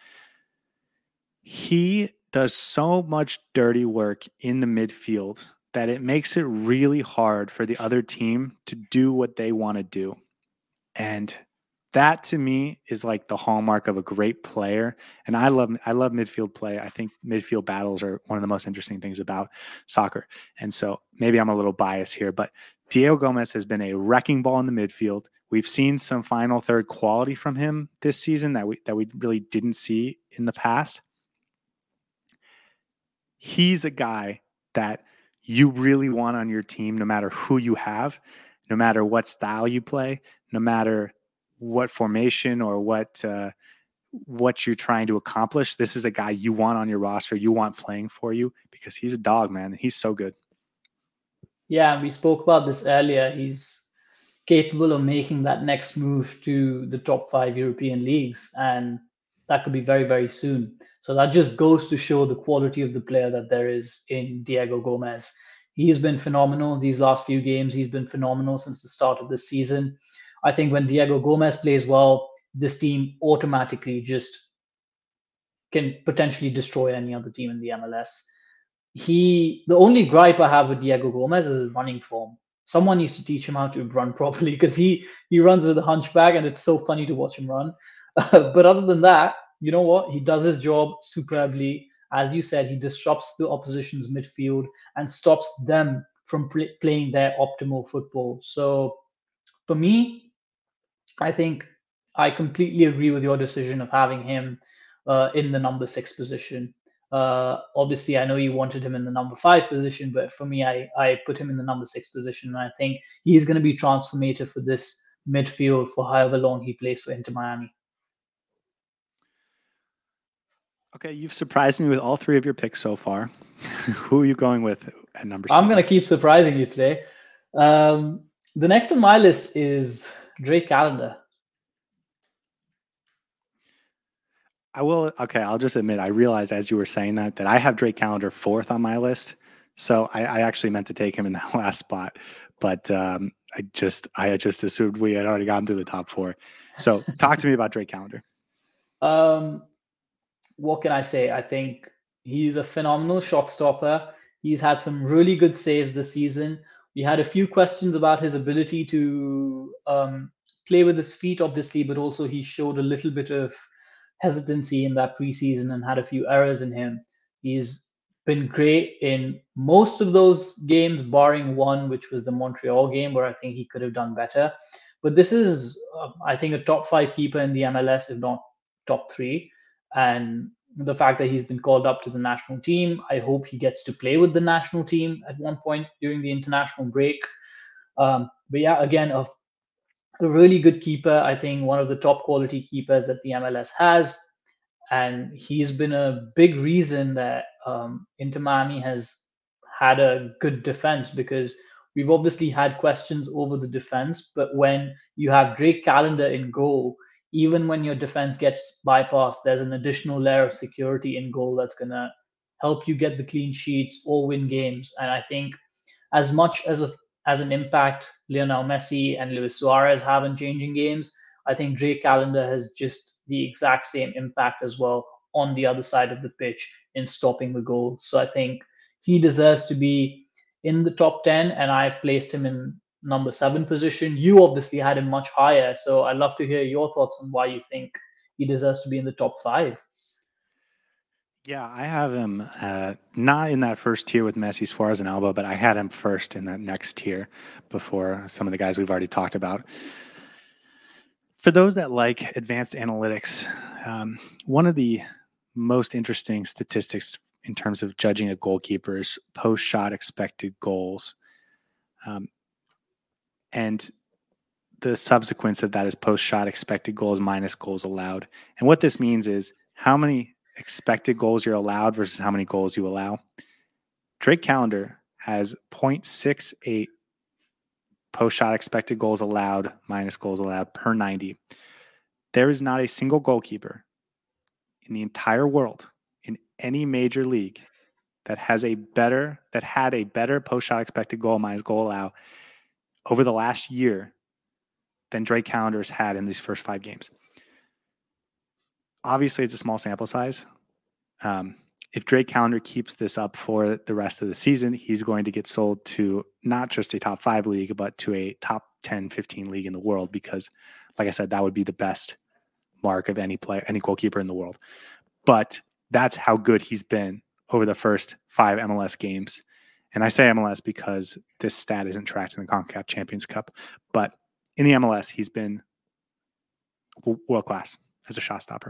he does so much dirty work in the midfield that it makes it really hard for the other team to do what they want to do. And that to me is like the hallmark of a great player. And I love I love midfield play. I think midfield battles are one of the most interesting things about soccer. And so maybe I'm a little biased here, but Diego Gomez has been a wrecking ball in the midfield. We've seen some final third quality from him this season that we that we really didn't see in the past. He's a guy that you really want on your team, no matter who you have, no matter what style you play, no matter what formation or what uh, what you're trying to accomplish. This is a guy you want on your roster, you want playing for you, because he's a dog, man. He's so good. Yeah, we spoke about this earlier. He's capable of making that next move to the top five European leagues, and that could be very, very soon. So that just goes to show the quality of the player that there is in Diego Gomez. He's been phenomenal these last few games. He's been phenomenal since the start of the season. I think when Diego Gomez plays well, this team automatically just can potentially destroy any other team in the M L S. He, the only gripe I have with Diego Gomez is his running form. Someone needs to teach him how to run properly, because he he runs with a hunchback, and it's so funny to watch him run. Uh, but other than that, you know what? He does his job superbly. As you said, he disrupts the opposition's midfield and stops them from pl- playing their optimal football. So for me, I think I completely agree with your decision of having him uh, in the number six position. Uh, obviously, I know you wanted him in the number five position, but for me, I, I put him in the number six position. And I think he's going to be transformative for this midfield for however long he plays for Inter Miami. Okay, you've surprised me with all three of your picks so far. Who are you going with at number I'm seven? going to keep surprising you today. Um, the next on my list is Drake Callender. I will. Okay, I'll just admit, I realized as you were saying that, that I have Drake Callender fourth on my list. So I, I actually meant to take him in that last spot, but um, I just, I had just assumed we had already gotten through the top four. So talk to me about Drake Callender. Um, what can I say? I think he's a phenomenal shot stopper. He's had some really good saves this season. We had a few questions about his ability to um, play with his feet, obviously, but also he showed a little bit of hesitancy in that preseason and had a few errors in him. He's been great in most of those games, barring one, which was the Montreal game, where I think he could have done better. But this is, uh, I think, a top five keeper in the M L S, if not top three. And the fact that he's been called up to the national team, I hope he gets to play with the national team at one point during the international break. Um, but yeah, again, a, a really good keeper. I think one of the top quality keepers that the M L S has. And he's been a big reason that um, Inter Miami has had a good defense, because we've obviously had questions over the defense. But when you have Drake Callender in goal, even when your defense gets bypassed, there's an additional layer of security in goal that's going to help you get the clean sheets or win games. And I think as much as a, as an impact Lionel Messi and Luis Suarez have in changing games, I think Drake Callender has just the exact same impact as well on the other side of the pitch in stopping the goals. So I think he deserves to be in the top ten, and I've placed him in number seven position. You obviously had him much higher, so I'd love to hear your thoughts on why you think he deserves to be in the top five. Yeah, I have him uh, not in that first tier with Messi, Suarez, and Alba, but I had him first in that next tier before some of the guys we've already talked about. For those that like advanced analytics, um, one of the most interesting statistics in terms of judging a goalkeeper is post-shot expected goals. Um, and the subsequence of that is post-shot expected goals minus goals allowed. And what this means is how many expected goals you're allowed versus how many goals you allow. Drake Callender has zero point six eight post-shot expected goals allowed minus goals allowed per ninety. There is not a single goalkeeper in the entire world in any major league that has a better that had a better post-shot expected goal minus goal allowed over the last year than Drake Callender's had in these first five games. Obviously, it's a small sample size. Um, if Drake Callender keeps this up for the rest of the season, he's going to get sold to not just a top five league, but to a top ten, fifteen league in the world because, like I said, that would be the best mark of any player, any goalkeeper in the world. But that's how good he's been over the first five M L S games. And I say M L S because this stat isn't tracked in the CONCACAF Champions Cup. But in the M L S, he's been world class as a shot stopper.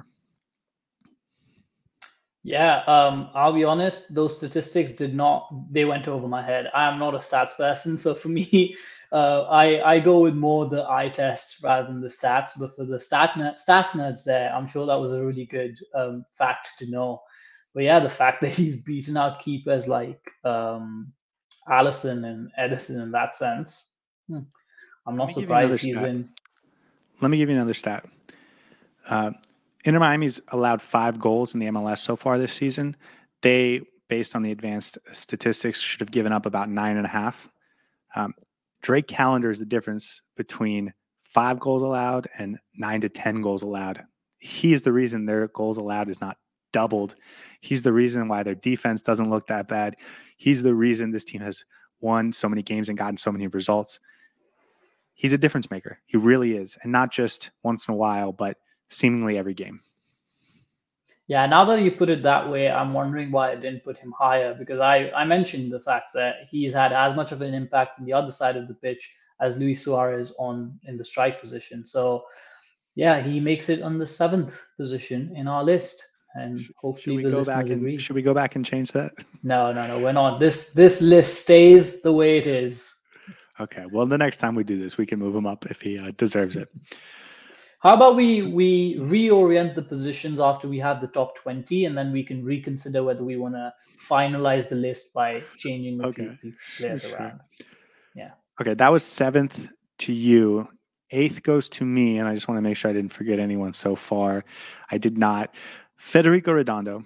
Yeah, um, I'll be honest, those statistics did not, they went over my head. I am not a stats person. So for me, uh, I, I go with more the eye test rather than the stats. But for the stat stats nerds there, I'm sure that was a really good um, fact to know. But yeah, the fact that he's beaten out keepers like um, Allison and Edison in that sense, hmm, I'm not surprised he's been. Let me give you another stat. Uh, Inter Miami's allowed five goals in the M L S so far this season. They, based on the advanced statistics, should have given up about nine and a half. Um, Drake Callender is the difference between five goals allowed and nine to ten goals allowed. He is the reason their goals allowed is not doubled. He's the reason why their defense doesn't look that bad. He's the reason this team has won so many games and gotten so many results. He's a difference maker. He really is. And not just once in a while, but seemingly every game. Yeah, now that you put it that way, I'm wondering why I didn't put him higher because I, I mentioned the fact that he's had as much of an impact on the other side of the pitch as Luis Suarez on in the strike position. So yeah, he makes it on the seventh position in our list. And hopefully the listeners agree. Should we go back and change that? No, no, no, we're not. This this list stays the way it is. Okay. Well, the next time we do this, we can move him up if he uh, deserves it. How about we we reorient the positions after we have the top twenty, and then we can reconsider whether we want to finalize the list by changing a okay. few players sure. around. Yeah. Okay, that was seventh to you. Eighth goes to me, and I just want to make sure I didn't forget anyone so far. I did not. Federico Redondo.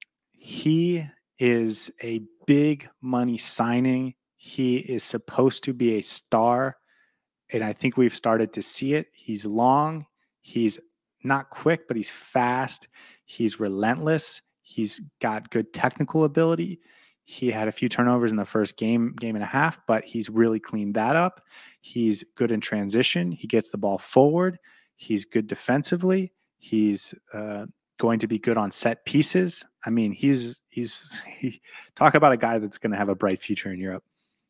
He is a big money signing. He is supposed to be a star, and I think we've started to see it. He's long. He's not quick, but he's fast. He's relentless. He's got good technical ability. He had a few turnovers in the first game, game and a half, but he's really cleaned that up. He's good in transition. He gets the ball forward. He's good defensively. He's uh, going to be good on set pieces. I mean, he's he's he, talk about a guy that's going to have a bright future in Europe.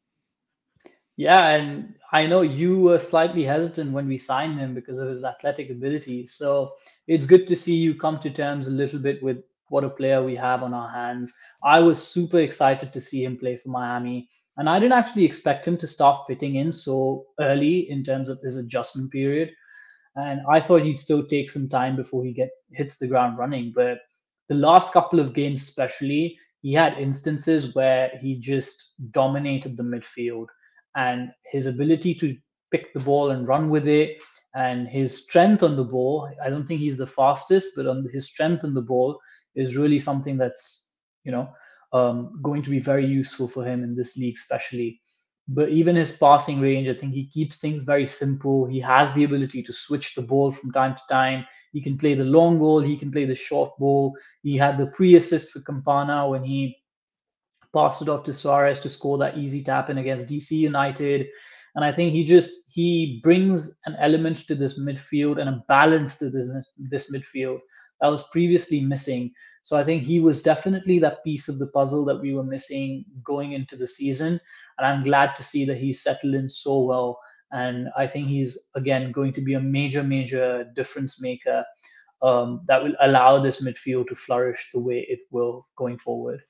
Yeah, and I know you were slightly hesitant when we signed him because of his athletic ability. So it's good to see you come to terms a little bit with what a player we have on our hands. I was super excited to see him play for Miami, and I didn't actually expect him to start fitting in so early in terms of his adjustment period. And I thought he'd still take some time before he get hits the ground running. But the last couple of games, especially, he had instances where he just dominated the midfield, and his ability to pick the ball and run with it, and his strength on the ball. I don't think he's the fastest, but on his strength on the ball is really something that's you know um, going to be very useful for him in this league, especially. But even his passing range, I think he keeps things very simple. He has the ability to switch the ball from time to time. He can play the long ball, he can play the short ball. He had the pre-assist for Campana when he passed it off to Suarez to score that easy tap in against D C United. And I think he just he brings an element to this midfield and a balance to this this midfield that was previously missing. So I think he was definitely that piece of the puzzle that we were missing going into the season. And I'm glad to see that he's settled in so well. And I think he's, again, going to be a major, major difference maker um, that will allow this midfield to flourish the way it will going forward.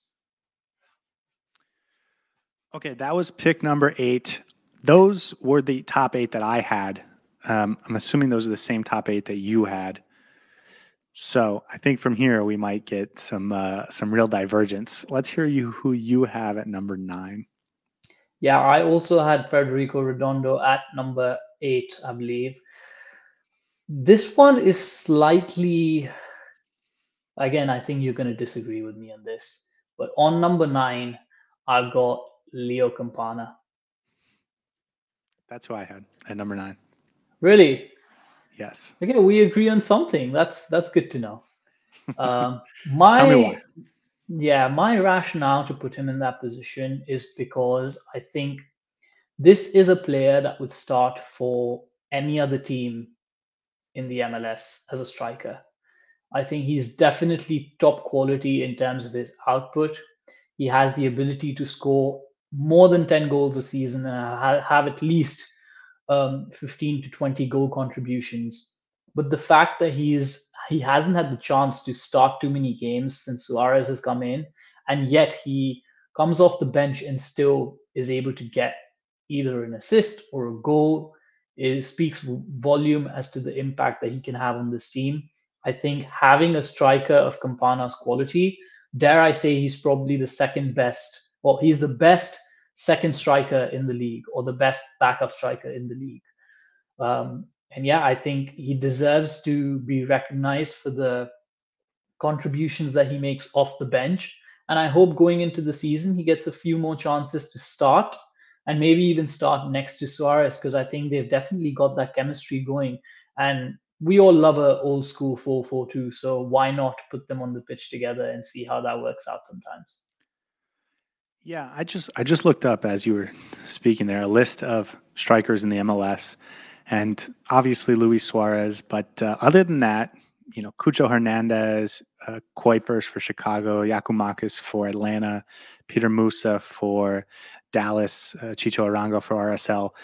Okay, that was pick number eight. Those were the top eight that I had. Um, I'm assuming those are the same top eight that you had. So I think from here we might get some uh, some real divergence. Let's hear you who you have at number nine. Yeah, I also had Federico Redondo at number eight, I believe. This one is slightly, again, I think you're going to disagree with me on this. But on number nine, I've got Leo Campana. That's who I had at number nine. Really? Yes. Okay, we agree on something. That's that's good to know. Um, my Tell me why. Yeah, my rationale to put him in that position is because I think this is a player that would start for any other team in the M L S as a striker. I think he's definitely top quality in terms of his output. He has the ability to score more than ten goals a season and have at least um, fifteen to twenty goal contributions. But the fact that he's he hasn't had the chance to start too many games since Suarez has come in, and yet he comes off the bench and still is able to get either an assist or a goal, it speaks volume as to the impact that he can have on this team. I think having a striker of Campana's quality, dare I say, he's probably the second best, or he's the best second striker in the league, or the best backup striker in the league. Um, and yeah, I think he deserves to be recognized for the contributions that he makes off the bench. And I hope going into the season, he gets a few more chances to start and maybe even start next to Suarez, because I think they've definitely got that chemistry going. And we all love a old school four four two, so why not put them on the pitch together and see how that works out sometimes? Yeah, I just I just looked up as you were speaking there a list of strikers in the M L S, and obviously Luis Suarez. But uh, other than that, you know, Cucho Hernandez, uh, Kuipers for Chicago, Yakumakis for Atlanta, Peter Musa for Dallas, uh, Chicho Arango for R S L.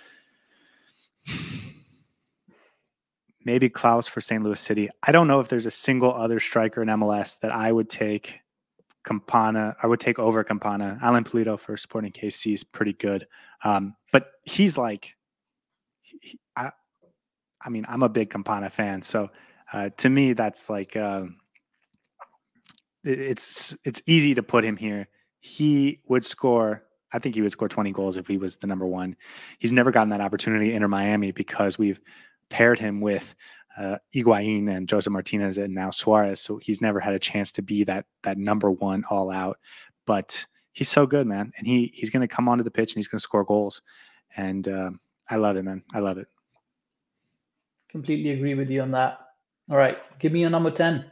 Maybe Klaus for Saint Louis City. I don't know if there's a single other striker in M L S that I would take Campana. I would take over Campana. Alan Pulido for Sporting K C is pretty good, um, but he's like, he, I, I mean, I'm a big Campana fan, so uh, to me, that's like, uh, it, it's it's easy to put him here. He would score. I think he would score twenty goals if he was the number one. He's never gotten that opportunity in Inter Miami because we've paired him with uh, Higuain and Jose Martinez and now Suarez. So he's never had a chance to be that that number one all out. But he's so good, man. And he he's going to come onto the pitch and he's going to score goals. And um, I love it, man. I love it. Completely agree with you on that. All right, give me a number ten.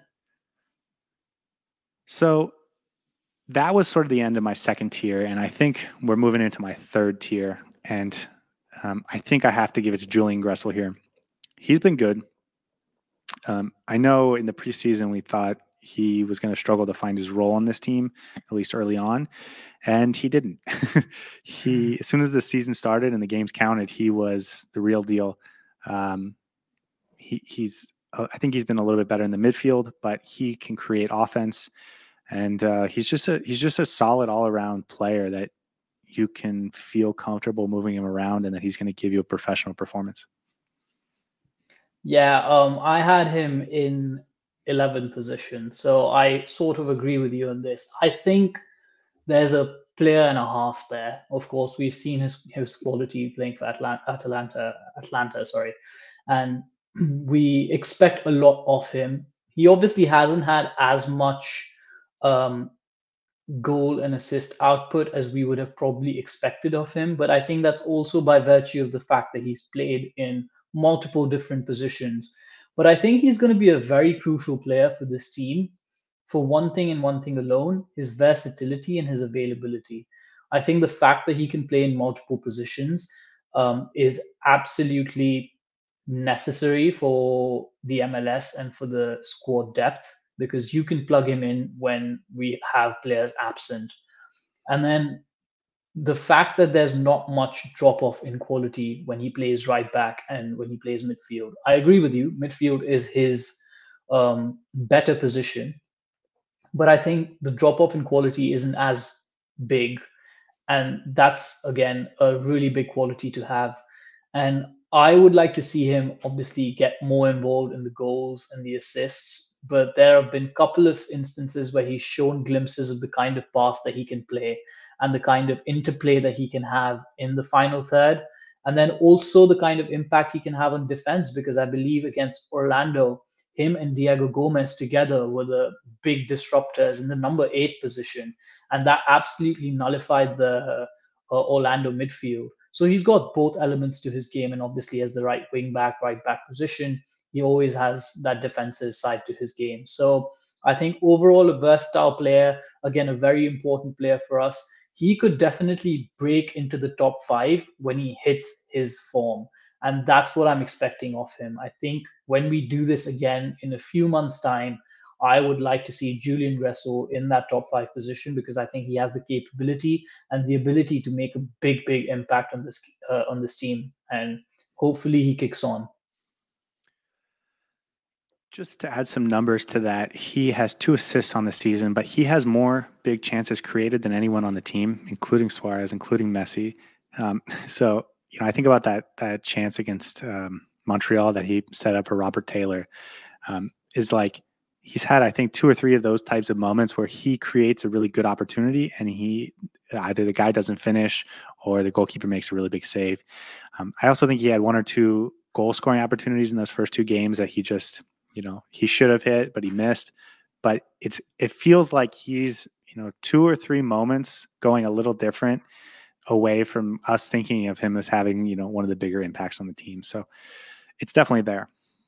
So that was sort of the end of my second tier. And I think we're moving into my third tier. And um, I think I have to give it to Julian Gressel here. He's been good. Um, I know in the preseason we thought he was going to struggle to find his role on this team, at least early on, and he didn't. he, as soon as the season started and the games counted, he was the real deal. Um, he, he's, uh, I think he's been a little bit better in the midfield, but he can create offense, and uh, he's just a he's just a solid all around player that you can feel comfortable moving him around, and that he's going to give you a professional performance. Yeah, um, I had him in eleventh position, so I sort of agree with you on this. I think there's a player and a half there. Of course, we've seen his his quality playing for Atlanta, Atlanta, Atlanta, sorry, and we expect a lot of him. He obviously hasn't had as much um, goal and assist output as we would have probably expected of him. But I think that's also by virtue of the fact that he's played in multiple different positions. But I think he's going to be a very crucial player for this team for one thing and one thing alone, his versatility and his availability. I think the fact that he can play in multiple positions um, is absolutely necessary for the M L S and for the squad depth, because you can plug him in when we have players absent. And then the fact that there's not much drop off in quality when he plays right back and when he plays midfield. I agree with you. Midfield is his um, better position, but I think the drop off in quality isn't as big, and that's again a really big quality to have. And I would like to see him obviously get more involved in the goals and the assists, but there have been a couple of instances where he's shown glimpses of the kind of pass that he can play and the kind of interplay that he can have in the final third, and then also the kind of impact he can have on defense, because I believe against Orlando, him and Diego Gomez together were the big disruptors in the number eight position, and that absolutely nullified the uh, Orlando midfield. So he's got both elements to his game, and obviously as the right wing back, right back position, he always has that defensive side to his game. So I think overall a versatile player, again a very important player for us. He could definitely break into the top five when he hits his form. And that's what I'm expecting of him. I think when we do this again in a few months' time, I would like to see Julian Gressel in that top five position, because I think he has the capability and the ability to make a big, big impact on this uh, on this team. And hopefully he kicks on. Just to add some numbers to that, he has two assists on the season, but he has more big chances created than anyone on the team, including Suarez, including Messi. Um, so, you know, I think about that that chance against um, Montreal that he set up for Robert Taylor. Um, is like he's had, I think, two or three of those types of moments where he creates a really good opportunity, and he either the guy doesn't finish or the goalkeeper makes a really big save. Um, I also think he had one or two goal scoring opportunities in those first two games that he just. You know, he should have hit, but he missed. But it's it feels like he's, you know, two or three moments going a little different away from us thinking of him as having, you know, one of the bigger impacts on the team. So it's definitely there.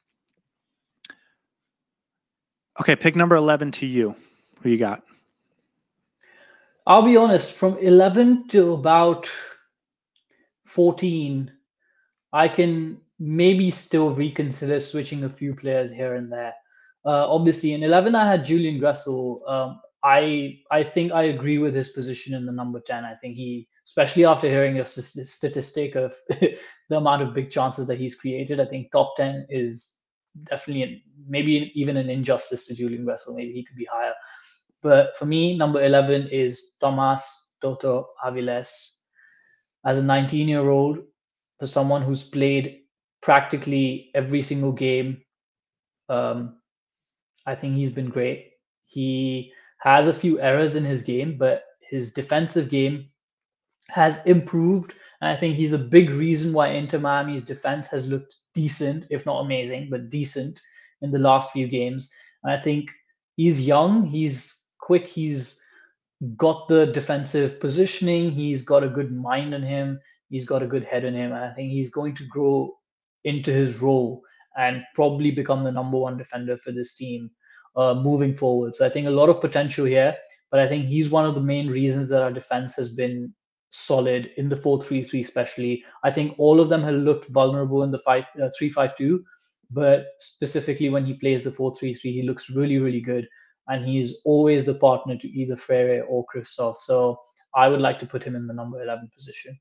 Okay, pick number eleven to you. Who you got? I'll be honest, from eleven to about fourteen, I can maybe still reconsider switching a few players here and there. Uh, obviously, in eleven, I had Julian Gressel. Um, I I think I agree with his position in the number ten. I think he, especially after hearing a statistic of the amount of big chances that he's created, I think top ten is definitely maybe even an injustice to Julian Gressel. Maybe he could be higher. But for me, number eleven is Tomas Toto Aviles. As a nineteen year old, for someone who's played practically every single game, um, I think he's been great. He has a few errors in his game, but his defensive game has improved. And I think he's a big reason why Inter Miami's defense has looked decent, if not amazing, but decent in the last few games. And I think he's young, he's quick, he's got the defensive positioning, he's got a good mind on him, he's got a good head on him, and I think he's going to grow into his role and probably become the number one defender for this team uh, moving forward. So I think a lot of potential here, but I think he's one of the main reasons that our defense has been solid in the four three three especially. I think all of them have looked vulnerable in the five, uh, three five two, but specifically when he plays the four three three, he looks really, really good. And he's always the partner to either Freire or Christoph. So I would like to put him in the number eleven position.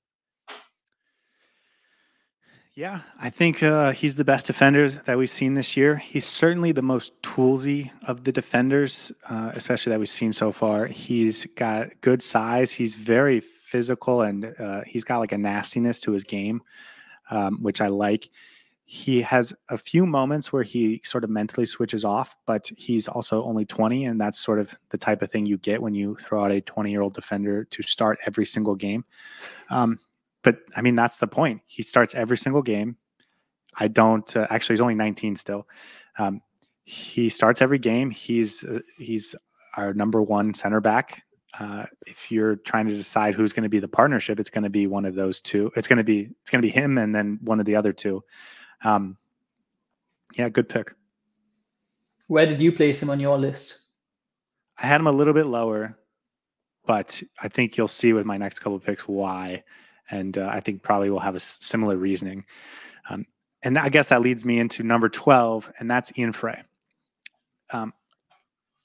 Yeah, I think uh, he's the best defender that we've seen this year. He's certainly the most toolsy of the defenders, uh, especially that we've seen so far. He's got good size. He's very physical, and uh, he's got like a nastiness to his game, um, which I like. He has a few moments where he sort of mentally switches off, but he's also only twenty, and that's sort of the type of thing you get when you throw out a twenty-year-old defender to start every single game. Um, But I mean, that's the point. He starts every single game. I don't uh, actually, he's only nineteen still. Um, he starts every game. He's, uh, he's our number one center back. Uh, if you're trying to decide who's going to be the partnership, it's going to be one of those two. It's going to be, it's going to be him and then one of the other two. Um, yeah, good pick. Where did you place him on your list? I had him a little bit lower, but I think you'll see with my next couple of picks why. And uh, I think probably we'll have a s- similar reasoning. Um, and I guess that leads me into number twelve, and that's Ian Frey. Um,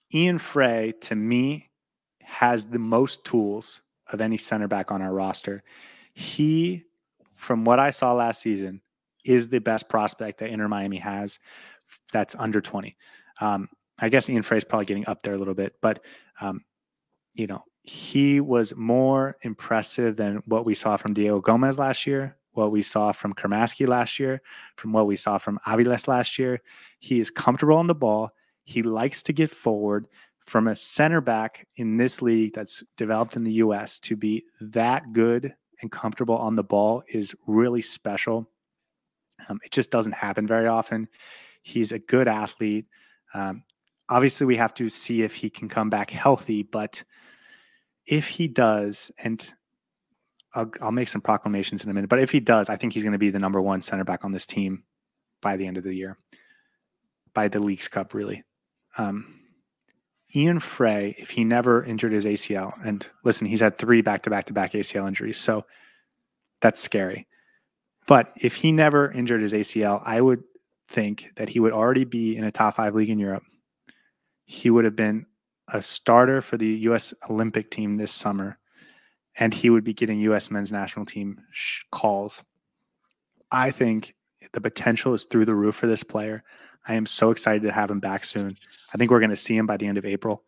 Ian Frey, to me, has the most tools of any center back on our roster. He, from what I saw last season, is the best prospect that Inter Miami has that's under twenty. Um, I guess Ian Frey is probably getting up there a little bit, but, um, you know, he was more impressive than what we saw from Diego Gomez last year, what we saw from Kramaski last year, from what we saw from Aviles last year. He is comfortable on the ball. He likes to get forward. From a center back in this league that's developed in the U S to be that good and comfortable on the ball is really special. Um, it just doesn't happen very often. He's a good athlete. Um, obviously, we have to see if he can come back healthy, but if he does, and I'll, I'll make some proclamations in a minute, but if he does, I think he's going to be the number one center back on this team by the end of the year, by the Leagues Cup, really. Um, Ian Frey, if he never injured his A C L, and listen, he's had three back-to-back-to-back A C L injuries, so that's scary. But if he never injured his A C L, I would think that he would already be in a top five league in Europe. He would have been a starter for the U S Olympic team this summer, and he would be getting U S men's national team sh- calls. I think the potential is through the roof for this player. I am so excited to have him back soon. I think we're going to see him by the end of April.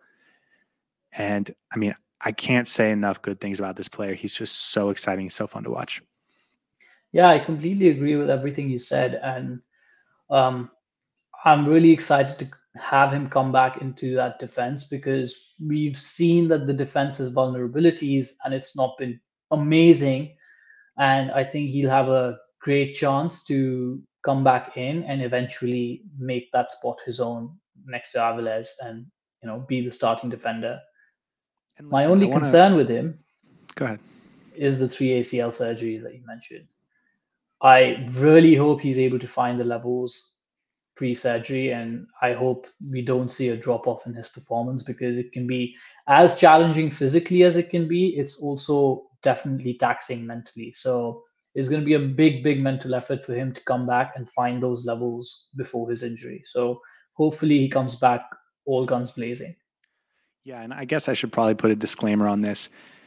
And I mean, I can't say enough good things about this player. He's just so exciting. He's so fun to watch. Yeah, I completely agree with everything you said. And um, I'm really excited to have him come back into that defense because we've seen that the defense has vulnerabilities and it's not been amazing. And I think he'll have a great chance to come back in and eventually make that spot his own next to Aviles and, you know, be the starting defender. And My listen, only I wanna, concern with him go ahead. is the three A C L surgery that you mentioned. I really hope he's able to find the levels pre-surgery, and I hope we don't see a drop off in his performance because it can be as challenging physically as it can be. It's also definitely taxing mentally. So it's going to be a big, big mental effort for him to come back and find those levels before his injury. So hopefully he comes back all guns blazing. Yeah, and I guess I should probably put a disclaimer on this.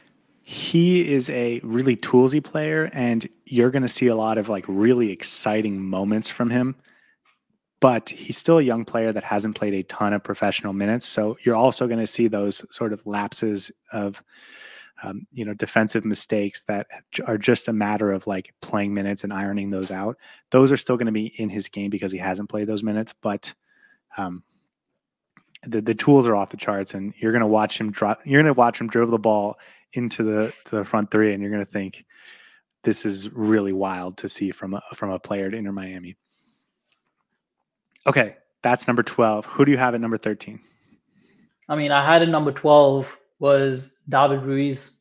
He is a really toolsy player, and you're going to see a lot of like really exciting moments from him. But he's still a young player that hasn't played a ton of professional minutes. So you're also going to see those sort of lapses of, um, you know, defensive mistakes that are just a matter of like playing minutes and ironing those out. Those are still going to be in his game because he hasn't played those minutes. But um, the the tools are off the charts, and you're going to watch him drop. You're going to watch him dribble the ball into the to the front three, and you're going to think this is really wild to see from a, from a player at Inter Miami. Okay, that's number twelve. Who do you have at number thirteen? I mean, I had a number twelve was David Ruiz.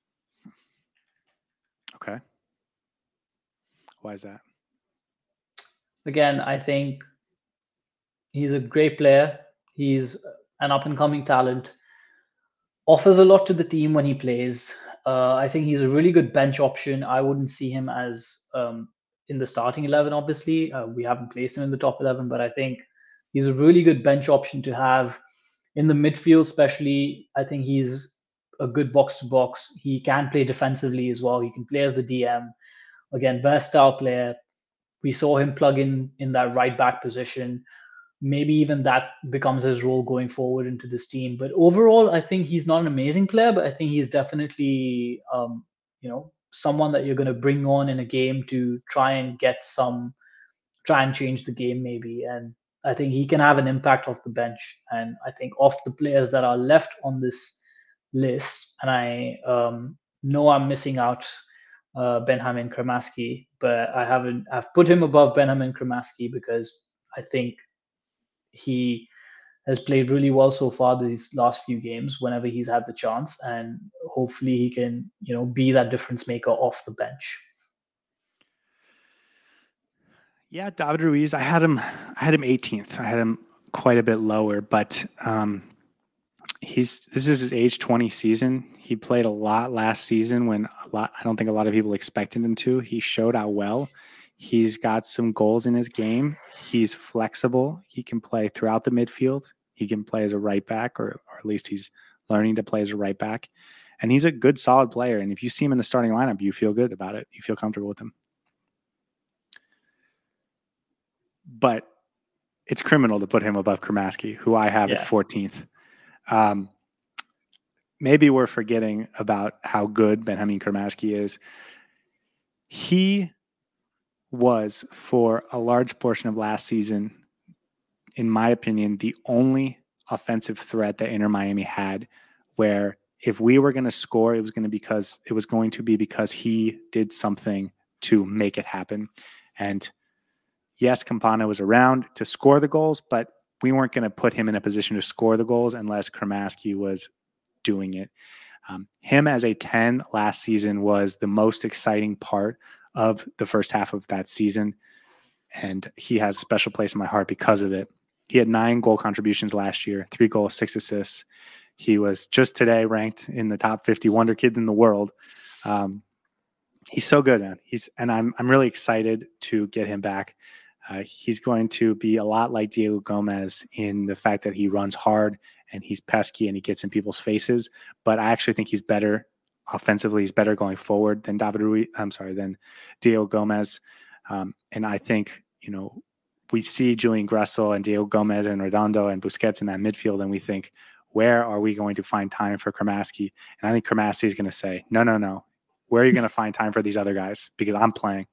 Okay. Why is that? Again, I think he's a great player. He's an up and coming talent. Offers a lot to the team when he plays. Uh, I think he's a really good bench option. I wouldn't see him as um, in the starting eleven, obviously. Uh, we haven't placed him in the top eleven, but I think he's a really good bench option to have in the midfield, especially. I think he's a good box to box. He can play defensively as well. He can play as the D M. Again, versatile player. We saw him plug in in that right back position. Maybe even that becomes his role going forward into this team. But overall, I think he's not an amazing player, but I think he's definitely, um, you know, someone that you're going to bring on in a game to try and get some, try and change the game maybe. And I think he can have an impact off the bench. And I think of the players that are left on this list, and I um, know I'm missing out uh, Benjamin Kramaski, but I haven't, I've put him above Benjamin Kramaski because I think he has played really well so far these last few games whenever he's had the chance, and hopefully he can, you know, be that difference maker off the bench. Yeah, David Ruiz. I had him. I had him eighteenth. I had him quite a bit lower, but um, he's this is his age twenty season. He played a lot last season when a lot. I don't think a lot of people expected him to. He showed out well. He's got some goals in his game. He's flexible. He can play throughout the midfield. he can play as a right back, or, or at least he's learning to play as a right back. And he's a good, solid player. And if you see him in the starting lineup, you feel good about it. You feel comfortable with him. But it's criminal to put him above Cremaschi, who I have yeah. at fourteenth. Um, maybe we're forgetting about how good Benjamin Cremaschi is. He was, for a large portion of last season, in my opinion, the only offensive threat that Inter Miami had, where if we were going to score, it was going to because it was going to be because he did something to make it happen. And yes, Campana was around to score the goals, but we weren't going to put him in a position to score the goals unless Cremaschi was doing it. Um, him as a ten last season was the most exciting part of the first half of that season, and he has a special place in my heart because of it. He had nine goal contributions last year, three goals, six assists. He was just today ranked in the top fifty wonder kids in the world. Um, he's so good, man. He's and I'm I'm really excited to get him back. Uh, he's going to be a lot like Diego Gomez in the fact that he runs hard and he's pesky and he gets in people's faces. But I actually think he's better offensively. He's better going forward than David Ruiz. I'm sorry, than Diego Gomez. Um, and I think, you know, we see Julian Gressel and Diego Gomez and Redondo and Busquets in that midfield, and we think, where are we going to find time for Cremaschi? And I think Cremaschi is going to say, no, no, no. Where are you going to find time for these other guys? Because I'm playing.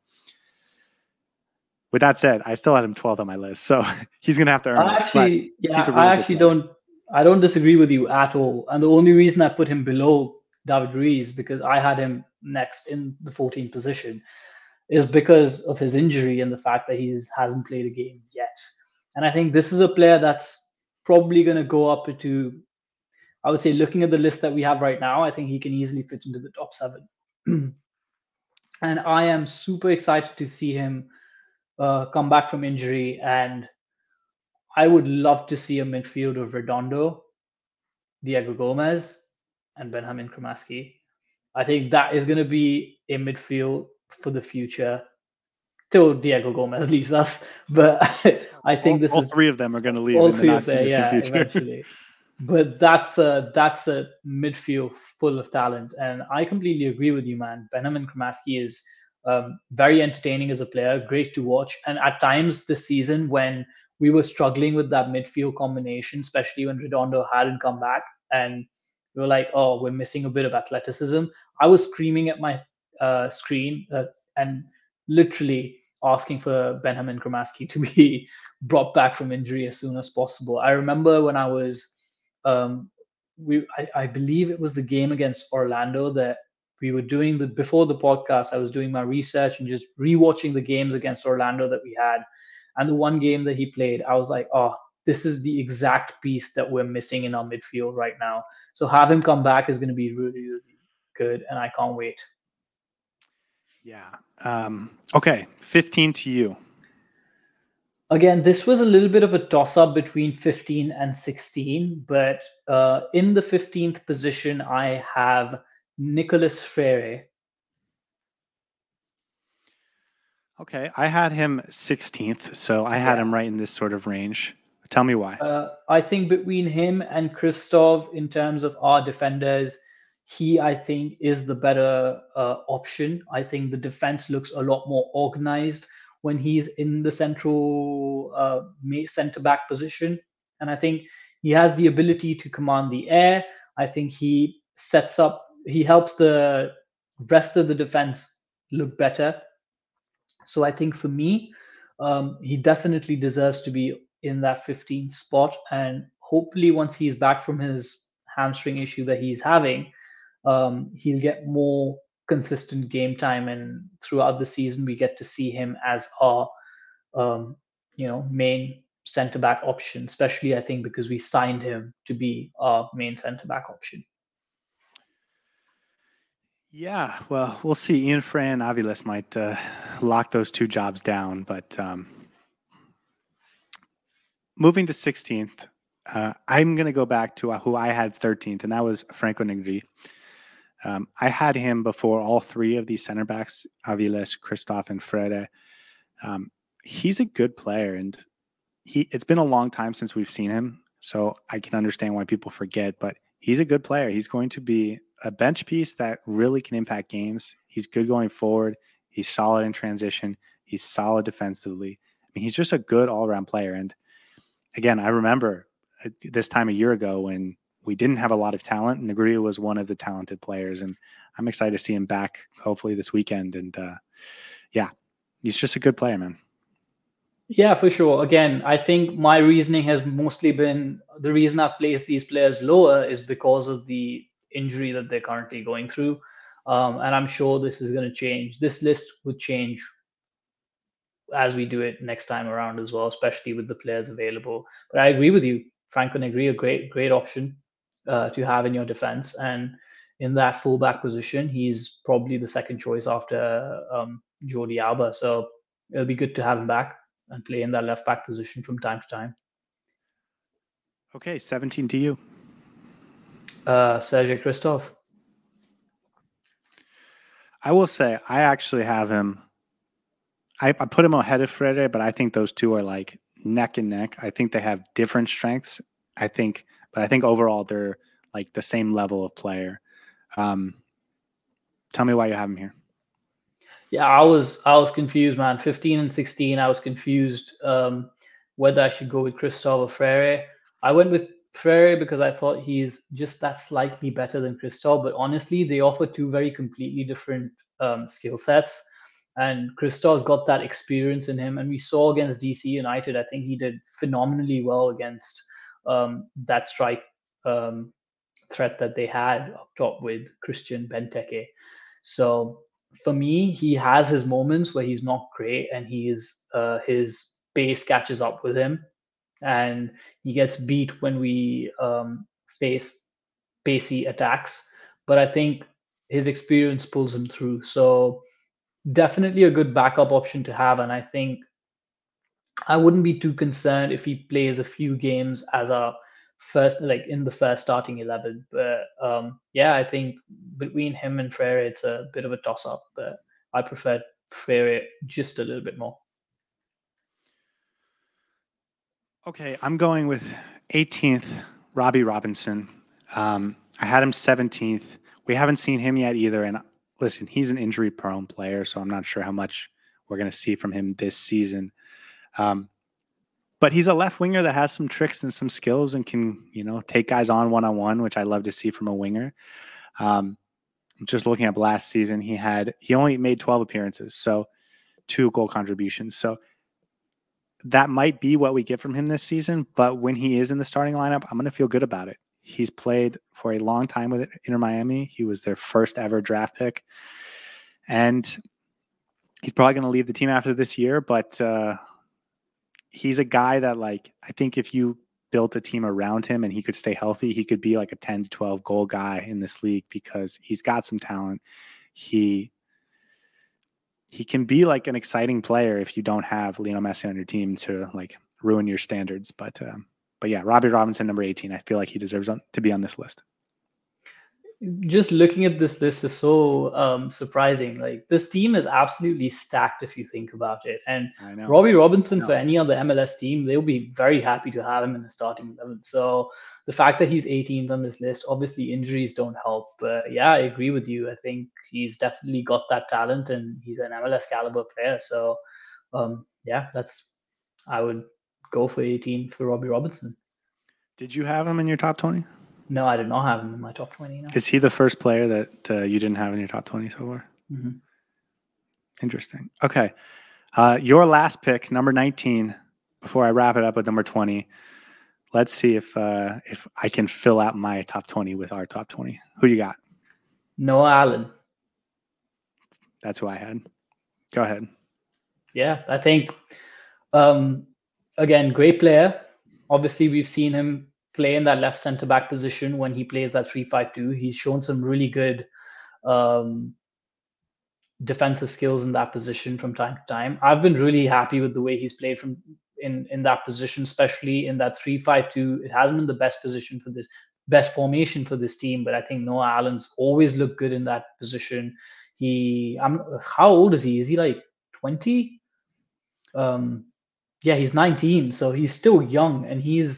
With that said, I still had him twelfth on my list, so he's going to have to earn I it. Actually, yeah, really I actually don't. I don't disagree with you at all. And the only reason I put him below David Ruiz, because I had him next in the fourteenth position, is because of his injury and the fact that he hasn't played a game yet. And I think this is a player that's probably going to go up to, I would say, looking at the list that we have right now, I think he can easily fit into the top seven. And I am super excited to see him uh, come back from injury. And I would love to see a midfield of Redondo, Diego Gomez, and Benjamin Cremaschi. I think that is going to be a midfield for the future till Diego Gomez leaves us. But I think all, this all is three of them are going to leave all in the three not of too them, distant yeah, future. eventually. But that's a that's a midfield full of talent, and I completely agree with you, man. Benjamin Cremaschi is um, very entertaining as a player, great to watch, and at times this season when we were struggling with that midfield combination, especially when Redondo hadn't come back, and we were like, "Oh, we're missing a bit of athleticism." I was screaming at my uh, screen uh, and literally asking for Benjamin Cremaschi to be brought back from injury as soon as possible. I remember when I was, um, we I, I believe it was the game against Orlando that we were doing the before the podcast. I was doing my research and just rewatching the games against Orlando that we had, and the one game that he played, I was like, oh, this is the exact piece that we're missing in our midfield right now. So have him come back is going to be really, really good, and I can't wait. Yeah. Um, okay. fifteen to you. Again, this was a little bit of a toss-up between fifteen and sixteen, but uh, in the fifteenth position, I have Nicolas Freire. Okay. I had him sixteenth, so I had yeah. him right in this sort of range. Tell me why. Uh, I think between him and Krivtsov, in terms of our defenders, he, I think, is the better uh, option. I think the defense looks a lot more organized when he's in the central uh, center back position. And I think he has the ability to command the air. I think he sets up, he helps the rest of the defense look better. So I think for me, um, he definitely deserves to be in that fifteenth spot. And hopefully once he's back from his hamstring issue that he's having, um, he'll get more consistent game time, and throughout the season we get to see him as our um, you know main center back option, especially I think because we signed him to be our main center back option. Yeah, well, we'll see. Ian Frey and Aviles might uh, lock those two jobs down, but um, moving to sixteenth, uh, I'm going to go back to who I had thirteenth, and that was Franco Negri. Um, I had him before all three of these center backs, Aviles, Christophe, and Freire. Um, he's a good player, and he. It's been a long time since we've seen him. So I can understand why people forget, but he's a good player. He's going to be a bench piece that really can impact games. He's good going forward. He's solid in transition. He's solid defensively. I mean, he's just a good all-around player. And again, I remember this time a year ago when we didn't have a lot of talent. Negreira was one of the talented players, and I'm excited to see him back hopefully this weekend. And uh, yeah, he's just a good player, man. Yeah, for sure. Again, I think my reasoning has mostly been the reason I've placed these players lower is because of the injury that they're currently going through. Um, and I'm sure this is going to change. This list would change as we do it next time around as well, especially with the players available. But I agree with you. Franco Negri, a great, great option uh, to have in your defense. And in that fullback position, he's probably the second choice after um, Jordi Alba. So it'll be good to have him back and play in that left back position from time to time. Okay, seventeen to you. Uh, Sergei Kristov. I will say, I actually have him. I, I put him ahead of Freire, but I think those two are like neck and neck. I think they have different strengths. I think, but I think overall they're like the same level of player. Um, tell me why you have him here. Yeah, I was I was confused, man. fifteen and sixteen, I was confused um, whether I should go with Kristov or Freire. I went with Freire because I thought he's just that slightly better than Kristov. But honestly, they offer two very completely different um, skill sets. And Kristov's got that experience in him. And we saw against D C United, I think he did phenomenally well against um, that strike um, threat that they had up top with Christian Benteke. So for me, he has his moments where he's not great and he's uh, his pace catches up with him, and he gets beat when we um, face pacey attacks. But I think his experience pulls him through. So definitely a good backup option to have, and I think I wouldn't be too concerned if he plays a few games as a first, like in the first starting eleven. But um, yeah, I think between him and Freire, it's a bit of a toss up. But I prefer Freire just a little bit more. Okay, I'm going with eighteenth, Robbie Robinson. Um, I had him seventeenth. We haven't seen him yet either. And listen, he's an injury prone player, so I'm not sure how much we're going to see from him this season. Um, but he's a left winger that has some tricks and some skills and can, you know, take guys on one on one, which I love to see from a winger. Um, just looking up last season, he had he only made twelve appearances, so two goal contributions. So that might be what we get from him this season. But when he is in the starting lineup, I'm going to feel good about it. He's played for a long time with Inter Miami. He was their first ever draft pick, and he's probably going to leave the team after this year. But uh, he's a guy that, like, I think if you built a team around him and he could stay healthy, he could be like a ten to twelve goal guy in this league because he's got some talent. He he can be like an exciting player if you don't have Lionel Messi on your team to like ruin your standards. But um, but yeah, Robbie Robinson, number eighteen, I feel like he deserves on, to be on this list. Just looking at this list is so um, surprising. Like this team is absolutely stacked if you think about it. And Robbie Robinson for any other M L S team, they'll be very happy to have him in the starting eleven. So the fact that he's eighteenth on this list, obviously injuries don't help. But yeah, I agree with you. I think he's definitely got that talent and he's an M L S caliber player. So um, yeah, that's I would go for eighteen for Robbie Robinson. Did you have him in your top twenty? No, I did not have him in my top twenty. No. Is he the first player that uh, you didn't have in your top twenty so far? Mm-hmm. Interesting. Okay. Uh, your last pick, number nineteen, before I wrap it up with number twenty. Let's see if uh, if I can fill out my top twenty with our top twenty. Who you got? Noah Allen. That's who I had. Go ahead. Yeah, I think, um, again, great player. Obviously, we've seen him play in that left center back position when he plays that three five two. He's shown some really good um, defensive skills in that position from time to time. I've been really happy with the way he's played from in, in that position, especially in that three five two. It hasn't been the best position for this, best formation for this team, but I think Noah Allen's always looked good in that position. He, I'm, how old is he? Is he like twenty? Um, yeah, he's nineteen, so he's still young, and he's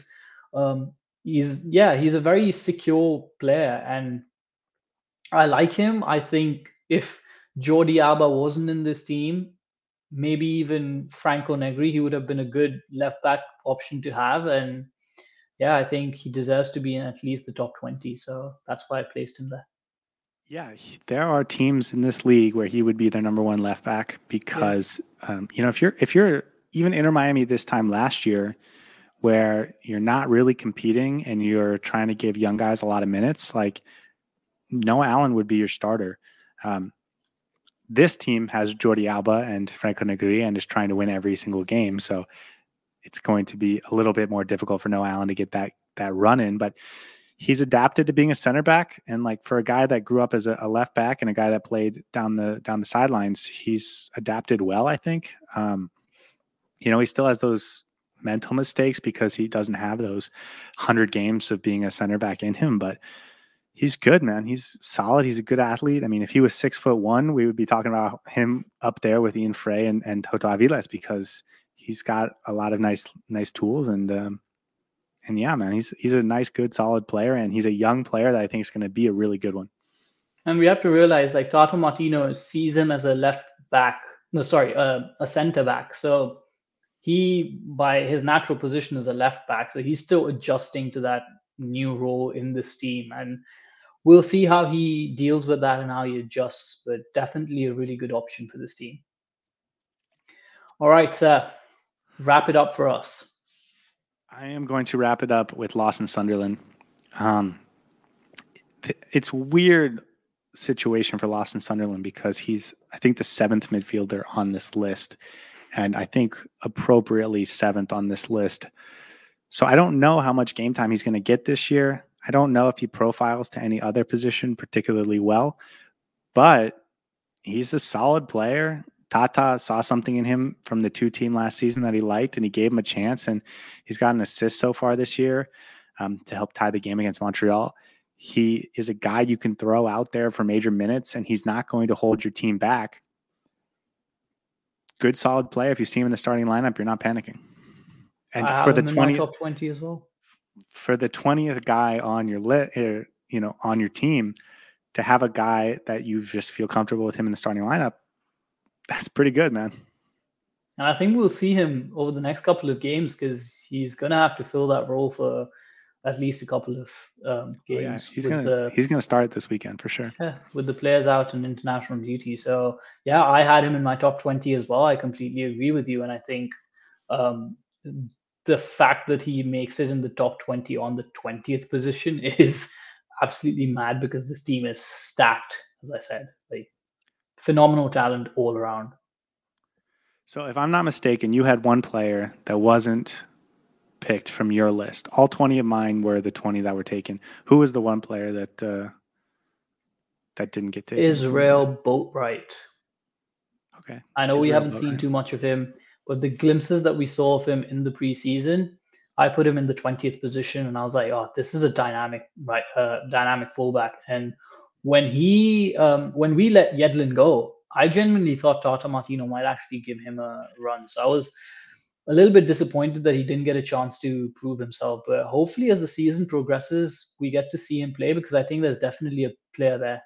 Um, he's yeah, he's a very secure player, and I like him. I think if Jordi Alba wasn't in this team, maybe even Franco Negri, he would have been a good left back option to have. And yeah, I think he deserves to be in at least the top twenty. So that's why I placed him there. Yeah, he- there are teams in this league where he would be their number one left back Yeah. because, um, you know, if you're if you're even Inter Miami this time last year, where you're not really competing and you're trying to give young guys a lot of minutes, like Noah Allen would be your starter. Um, this team has Jordi Alba and Franco Negri and is trying to win every single game, so it's going to be a little bit more difficult for Noah Allen to get that that run in, but he's adapted to being a center back, and like for a guy that grew up as a, a left back and a guy that played down the down the sidelines, he's adapted well, I think. Um, you know, he still has those mental mistakes because he doesn't have those hundred games of being a center back in him, but he's good, man. He's solid. He's a good athlete. I mean, if he was six foot one, we would be talking about him up there with Ian Frey and, and Toto Aviles because he's got a lot of nice nice tools and um, and yeah, man, he's he's a nice, good, solid player, and he's a young player that I think is going to be a really good one. And we have to realize like Tata Martino sees him as a left back, no, sorry, uh, a center back. So he, by his natural position, is a left back. So he's still adjusting to that new role in this team. And we'll see how he deals with that and how he adjusts, but definitely a really good option for this team. All right, Seth, wrap it up for us. I am going to wrap it up with Lawson Sunderland. Um, it's weird situation for Lawson Sunderland because he's, I think, the seventh midfielder on this list, and I think appropriately seventh on this list. So I don't know how much game time he's going to get this year. I don't know if he profiles to any other position particularly well, but he's a solid player. Tata saw something in him from the two team last season that he liked, and he gave him a chance, and he's got an assist so far this year um, to help tie the game against Montreal. He is a guy you can throw out there for major minutes, and he's not going to hold your team back. Good, solid player. If you see him in the starting lineup, you're not panicking. And I have for the him in twenty my top twenty as well. For the twentieth guy on your list, er, you know, on your team, to have a guy that you just feel comfortable with him in the starting lineup, that's pretty good, man. And I think we'll see him over the next couple of games because he's going to have to fill that role for at least a couple of um, games. Oh, yeah. He's with gonna the, he's gonna start this weekend for sure. Yeah, with the players out on international duty. So yeah, I had him in my top twenty as well. I completely agree with you, and I think um, the fact that he makes it in the top twenty on the twentieth position is absolutely mad because this team is stacked. As I said, like phenomenal talent all around. So if I'm not mistaken, you had one player that wasn't picked from your list. All twenty of mine were the twenty that were taken. Who was the one player that uh, that didn't get taken? Israel Boatwright. Okay. I know Israel we haven't Boatwright. seen too much of him, but the glimpses that we saw of him in the preseason, I put him in the twentieth position, and I was like, "Oh, this is a dynamic, right? Uh, dynamic fullback." And when he, um, when we let Yedlin go, I genuinely thought Tata Martino might actually give him a run. So I was a little bit disappointed that he didn't get a chance to prove himself. But hopefully, as the season progresses, we get to see him play because I think there's definitely a player there.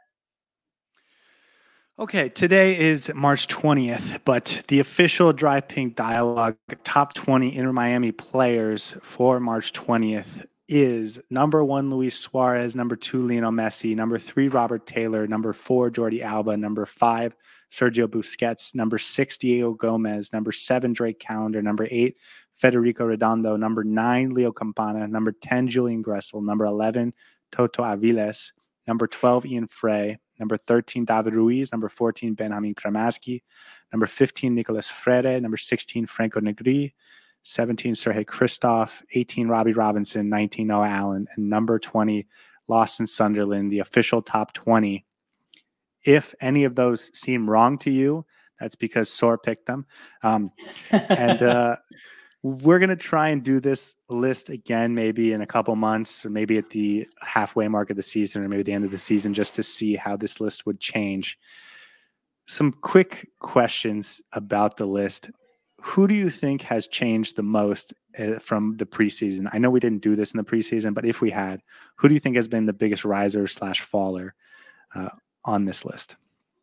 Okay, today is March twentieth, but the official Drive Pink Dialogue top twenty Inter Miami players for March twentieth is number one, Luis Suarez, number two, Lionel Messi, number three, Robert Taylor, number four, Jordi Alba, number five, Sergio Busquets, number six, Diego Gomez, number seven, Drake Callender, number eight, Federico Redondo, number nine, Leo Campana, number ten, Julian Gressel, number eleven, Toto Aviles, number twelve, Ian Frey, number thirteen, David Ruiz, number fourteen, Benjamin Kramaski, number fifteen, Nicolas Freire, number sixteen, Franco Negri, seventeen, Sergei Christoph, eighteen, Robbie Robinson, nineteen, Noah Allen, and number twenty, Lawson Sunderland, the official top twenty. If any of those seem wrong to you, that's because Sor picked them. Um, and uh, we're going to try and do this list again, maybe in a couple months, or maybe at the halfway mark of the season, or maybe at the end of the season, just to see how this list would change. Some quick questions about the list. who do you think has changed the most uh, from the preseason? I know we didn't do this in the preseason, but if we had, who do you think has been the biggest riser slash faller uh, on this list?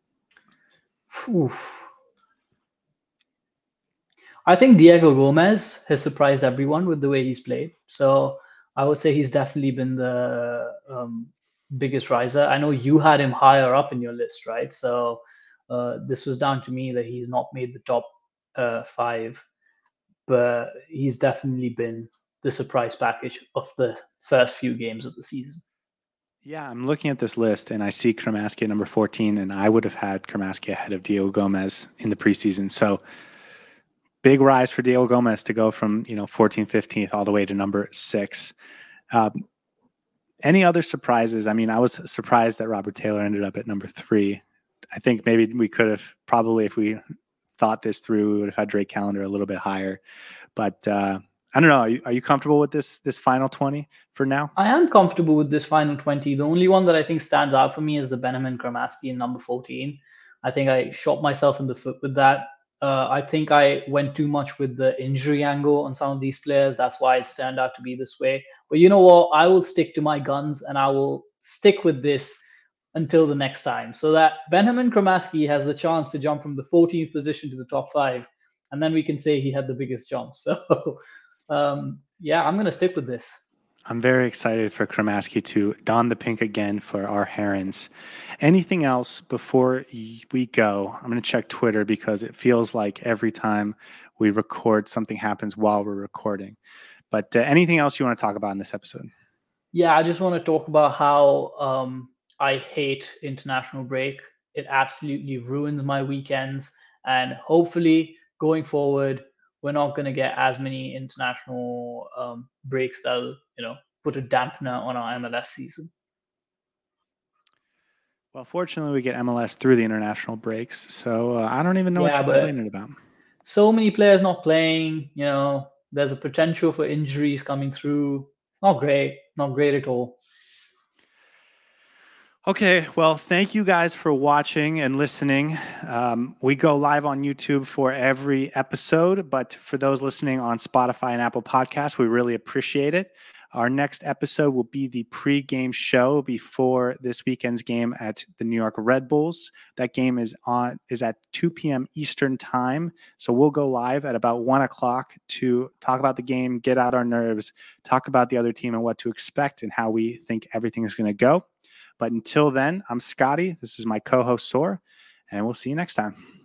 Oof. I think Diego Gomez has surprised everyone with the way he's played. So I would say he's definitely been the um, biggest riser. I know you had him higher up in your list, right? So uh, this was down to me that he's not made the top uh, five, but he's definitely been the surprise package of the first few games of the season. Yeah, I'm looking at this list and I see Cremaschi at number fourteen, and I would have had Cremaschi ahead of Diego Gomez in the preseason. So big rise for Diego Gomez to go from, you know, fourteenth, fifteenth all the way to number six. Um, any other surprises? I mean, I was surprised that Robert Taylor ended up at number three. I think maybe we could have probably, if we thought this through, we would have had Drake Callender a little bit higher. But uh, I don't know. Are you, are you comfortable with this this final twenty for now? I am comfortable with this final twenty. The only one that I think stands out for me is the Benjamin Cremaschi in number fourteen. I think I shot myself in the foot with that. Uh, I think I went too much with the injury angle on some of these players. That's why it turned out to be this way. But you know what? I will stick to my guns and I will stick with this until the next time, so that Benjamin Cremaschi has the chance to jump from the fourteenth position to the top five, and then we can say he had the biggest jump. So, um, yeah, I'm going to stick with this. I'm very excited for Cremaschi to don the pink again for our Herons. Anything else before we go? I'm going to check Twitter because it feels like every time we record, something happens while we're recording. But uh, anything else you want to talk about in this episode? Yeah, I just want to talk about how um, I hate international break. It absolutely ruins my weekends. And hopefully, going forward, we're not going to get as many international um, breaks that'll, you know, put a dampener on our M L S season. Well, fortunately, we get M L S through the international breaks, so uh, I don't even know Yeah, what you're but complaining about. So many players not playing. You know, there's a potential for injuries coming through. Not great. Not great at all. Okay, well, thank you guys for watching and listening. Um, we go live on YouTube for every episode, but for those listening on Spotify and Apple Podcasts, we really appreciate it. Our next episode will be the pre-game show before this weekend's game at the New York Red Bulls. That game is on is at two p.m. Eastern time, so we'll go live at about one o'clock to talk about the game, get out our nerves, talk about the other team and what to expect and how we think everything is going to go. But until then, I'm Scotty. This is my co-host, Sor, and we'll see you next time.